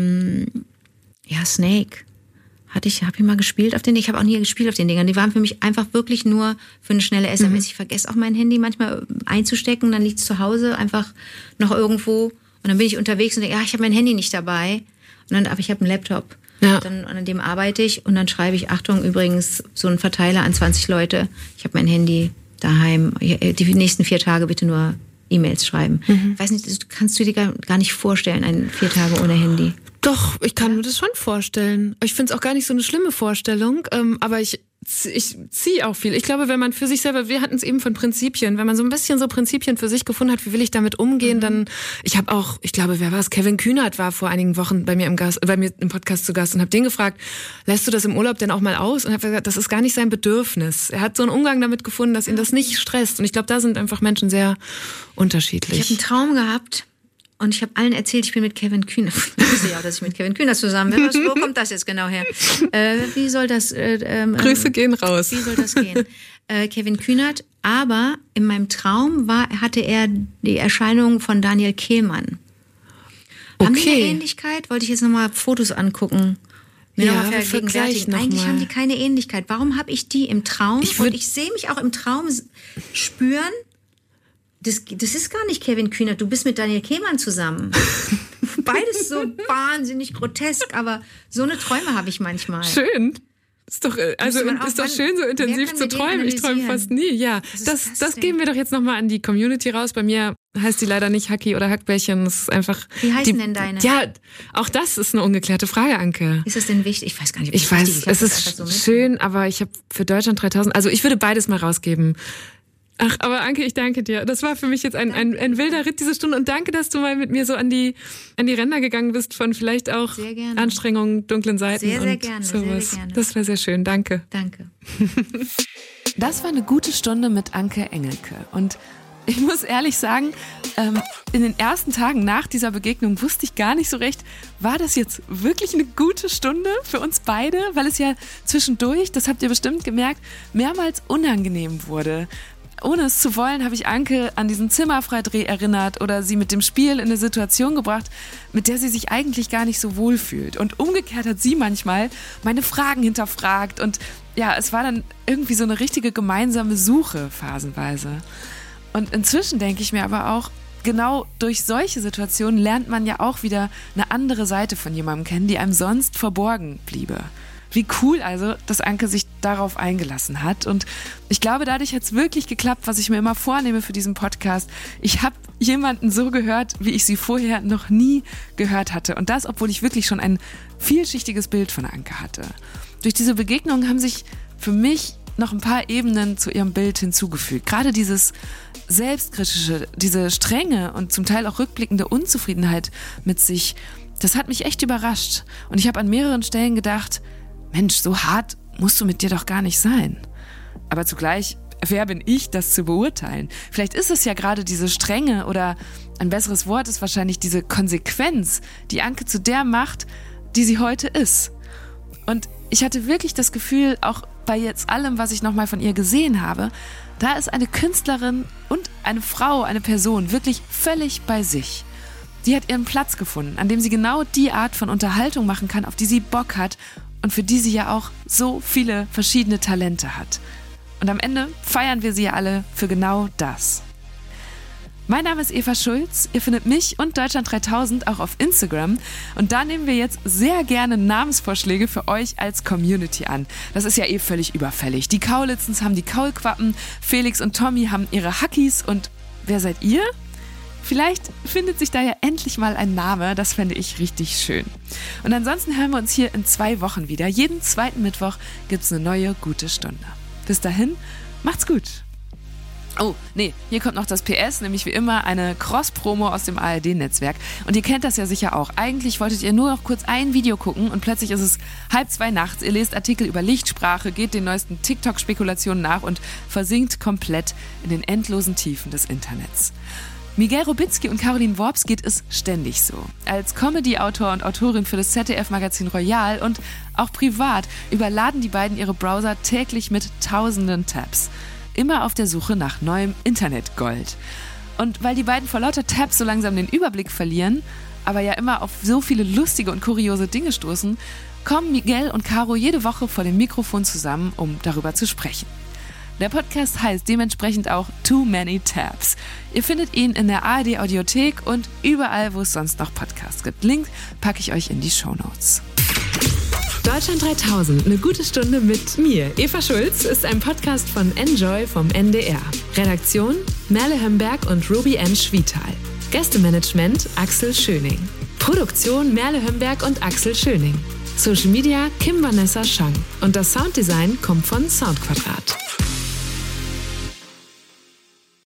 Snake habe ich mal gespielt auf den. Ich habe auch nie gespielt auf den Dingern. Die waren für mich einfach wirklich nur für eine schnelle SMS. Ich vergesse auch mein Handy manchmal einzustecken, dann liegt es zu Hause einfach noch irgendwo und dann bin ich unterwegs und denke, ich habe mein Handy nicht dabei. Aber ich habe einen Laptop. Ja. Und an dem arbeite ich und dann schreibe ich, Achtung, übrigens, so einen Verteiler an 20 Leute. Ich habe mein Handy daheim. Die nächsten 4 Tage bitte nur E-Mails schreiben. Ich weiß nicht, kannst du dir gar nicht vorstellen, 4 Tage ohne Handy? Doch, ich kann mir das schon vorstellen. Ich finde es auch gar nicht so eine schlimme Vorstellung, aber ich ziehe auch viel. Ich glaube, wenn man für sich selber, wir hatten es eben von Prinzipien, wenn man so ein bisschen so Prinzipien für sich gefunden hat, wie will ich damit umgehen, dann, ich glaube, wer war es? Kevin Kühnert war vor einigen Wochen bei mir im Podcast zu Gast und habe den gefragt, lässt du das im Urlaub denn auch mal aus? Und habe gesagt, das ist gar nicht sein Bedürfnis. Er hat so einen Umgang damit gefunden, dass ihn das nicht stresst. Und ich glaube, da sind einfach Menschen sehr unterschiedlich. Ich habe einen Traum gehabt. Und ich habe allen erzählt, ich bin mit Kevin Kühnert. Ich wusste ja auch, dass ich mit Kevin Kühnert zusammen bin. Wo kommt das jetzt genau her? Wie soll das... Grüße gehen raus. Wie soll das gehen? Kevin Kühnert. Aber in meinem Traum hatte er die Erscheinung von Daniel Kehlmann. Okay. Haben die eine Ähnlichkeit? Wollte ich jetzt nochmal Fotos angucken. Vergleichen. Eigentlich haben die keine Ähnlichkeit. Warum habe ich die im Traum? Und ich sehe mich auch im Traum spüren... Das ist gar nicht Kevin Kühnert, du bist mit Daniel Kehlmann zusammen. Beides so wahnsinnig grotesk, aber so eine Träume habe ich manchmal. Schön. Ist doch schön, so intensiv zu träumen. Ich träume fast nie. Ja, das geben wir doch jetzt nochmal an die Community raus. Bei mir heißt die leider nicht Hacki oder Hackbällchen. Das ist einfach. Wie heißen denn deine? Ja, auch das ist eine ungeklärte Frage, Anke. Ist das denn wichtig? Ich weiß gar nicht, ob ich weiß, es ist so schön, aber ich habe für Deutschland 3000, also ich würde beides mal rausgeben. Ach, aber Anke, ich danke dir. Das war für mich jetzt ein wilder Ritt diese Stunde und danke, dass du mal mit mir so an die Ränder gegangen bist von vielleicht auch Anstrengungen, dunklen Seiten sehr, und gerne, sowas. Sehr gerne. Das war sehr schön. Danke. Danke. Das war eine gute Stunde mit Anke Engelke und ich muss ehrlich sagen, in den ersten Tagen nach dieser Begegnung wusste ich gar nicht so recht, war das jetzt wirklich eine gute Stunde für uns beide, weil es ja zwischendurch, das habt ihr bestimmt gemerkt, mehrmals unangenehm wurde. Ohne es zu wollen, habe ich Anke an diesen Zimmerfreidreh erinnert oder sie mit dem Spiel in eine Situation gebracht, mit der sie sich eigentlich gar nicht so wohl fühlt. Und umgekehrt hat sie manchmal meine Fragen hinterfragt und ja, es war dann irgendwie so eine richtige gemeinsame Suche phasenweise. Und inzwischen denke ich mir aber auch, genau durch solche Situationen lernt man ja auch wieder eine andere Seite von jemandem kennen, die einem sonst verborgen bliebe. Wie cool also, dass Anke sich darauf eingelassen hat. Und ich glaube, dadurch hat es wirklich geklappt, was ich mir immer vornehme für diesen Podcast. Ich habe jemanden so gehört, wie ich sie vorher noch nie gehört hatte. Und das, obwohl ich wirklich schon ein vielschichtiges Bild von Anke hatte. Durch diese Begegnung haben sich für mich noch ein paar Ebenen zu ihrem Bild hinzugefügt. Gerade dieses Selbstkritische, diese strenge und zum Teil auch rückblickende Unzufriedenheit mit sich, das hat mich echt überrascht. Und ich habe an mehreren Stellen gedacht, Mensch, so hart musst du mit dir doch gar nicht sein. Aber zugleich, wer bin ich, das zu beurteilen? Vielleicht ist es ja gerade diese Strenge oder ein besseres Wort ist wahrscheinlich diese Konsequenz, die Anke zu der macht, die sie heute ist. Und ich hatte wirklich das Gefühl, auch bei jetzt allem, was ich nochmal von ihr gesehen habe, da ist eine Künstlerin und eine Frau, eine Person wirklich völlig bei sich. Die hat ihren Platz gefunden, an dem sie genau die Art von Unterhaltung machen kann, auf die sie Bock hat und für die sie ja auch so viele verschiedene Talente hat. Und am Ende feiern wir sie ja alle für genau das. Mein Name ist Eva Schulz, ihr findet mich und Deutschland 3000 auch auf Instagram und da nehmen wir jetzt sehr gerne Namensvorschläge für euch als Community an. Das ist ja völlig überfällig. Die Kaulitzens haben die Kaulquappen, Felix und Tommy haben ihre Hackies und wer seid ihr? Vielleicht findet sich da ja endlich mal ein Name, das fände ich richtig schön. Und ansonsten hören wir uns hier in 2 Wochen wieder. Jeden zweiten Mittwoch gibt's eine neue gute Stunde. Bis dahin, macht's gut. Oh, nee, hier kommt noch das PS, nämlich wie immer eine Cross-Promo aus dem ARD-Netzwerk. Und ihr kennt das ja sicher auch. Eigentlich wolltet ihr nur noch kurz ein Video gucken und plötzlich ist es 1:30 nachts. Ihr lest Artikel über Lichtsprache, geht den neuesten TikTok-Spekulationen nach und versinkt komplett in den endlosen Tiefen des Internets. Miguel Robitzky und Caroline Worps geht es ständig so. Als Comedy-Autor und Autorin für das ZDF-Magazin Royal und auch privat überladen die beiden ihre Browser täglich mit tausenden Tabs. Immer auf der Suche nach neuem Internetgold. Und weil die beiden vor lauter Tabs so langsam den Überblick verlieren, aber ja immer auf so viele lustige und kuriose Dinge stoßen, kommen Miguel und Caro jede Woche vor dem Mikrofon zusammen, um darüber zu sprechen. Der Podcast heißt dementsprechend auch Too Many Tabs. Ihr findet ihn in der ARD-Audiothek und überall, wo es sonst noch Podcasts gibt. Link packe ich euch in die Shownotes. Deutschland 3000, eine gute Stunde mit mir. Eva Schulz ist ein Podcast von Enjoy vom NDR. Redaktion Merle Hömberg und Ruby N. Schwietal. Gästemanagement Axel Schöning. Produktion Merle Hömberg und Axel Schöning. Social Media Kim Vanessa Schang. Und das Sounddesign kommt von Soundquadrat.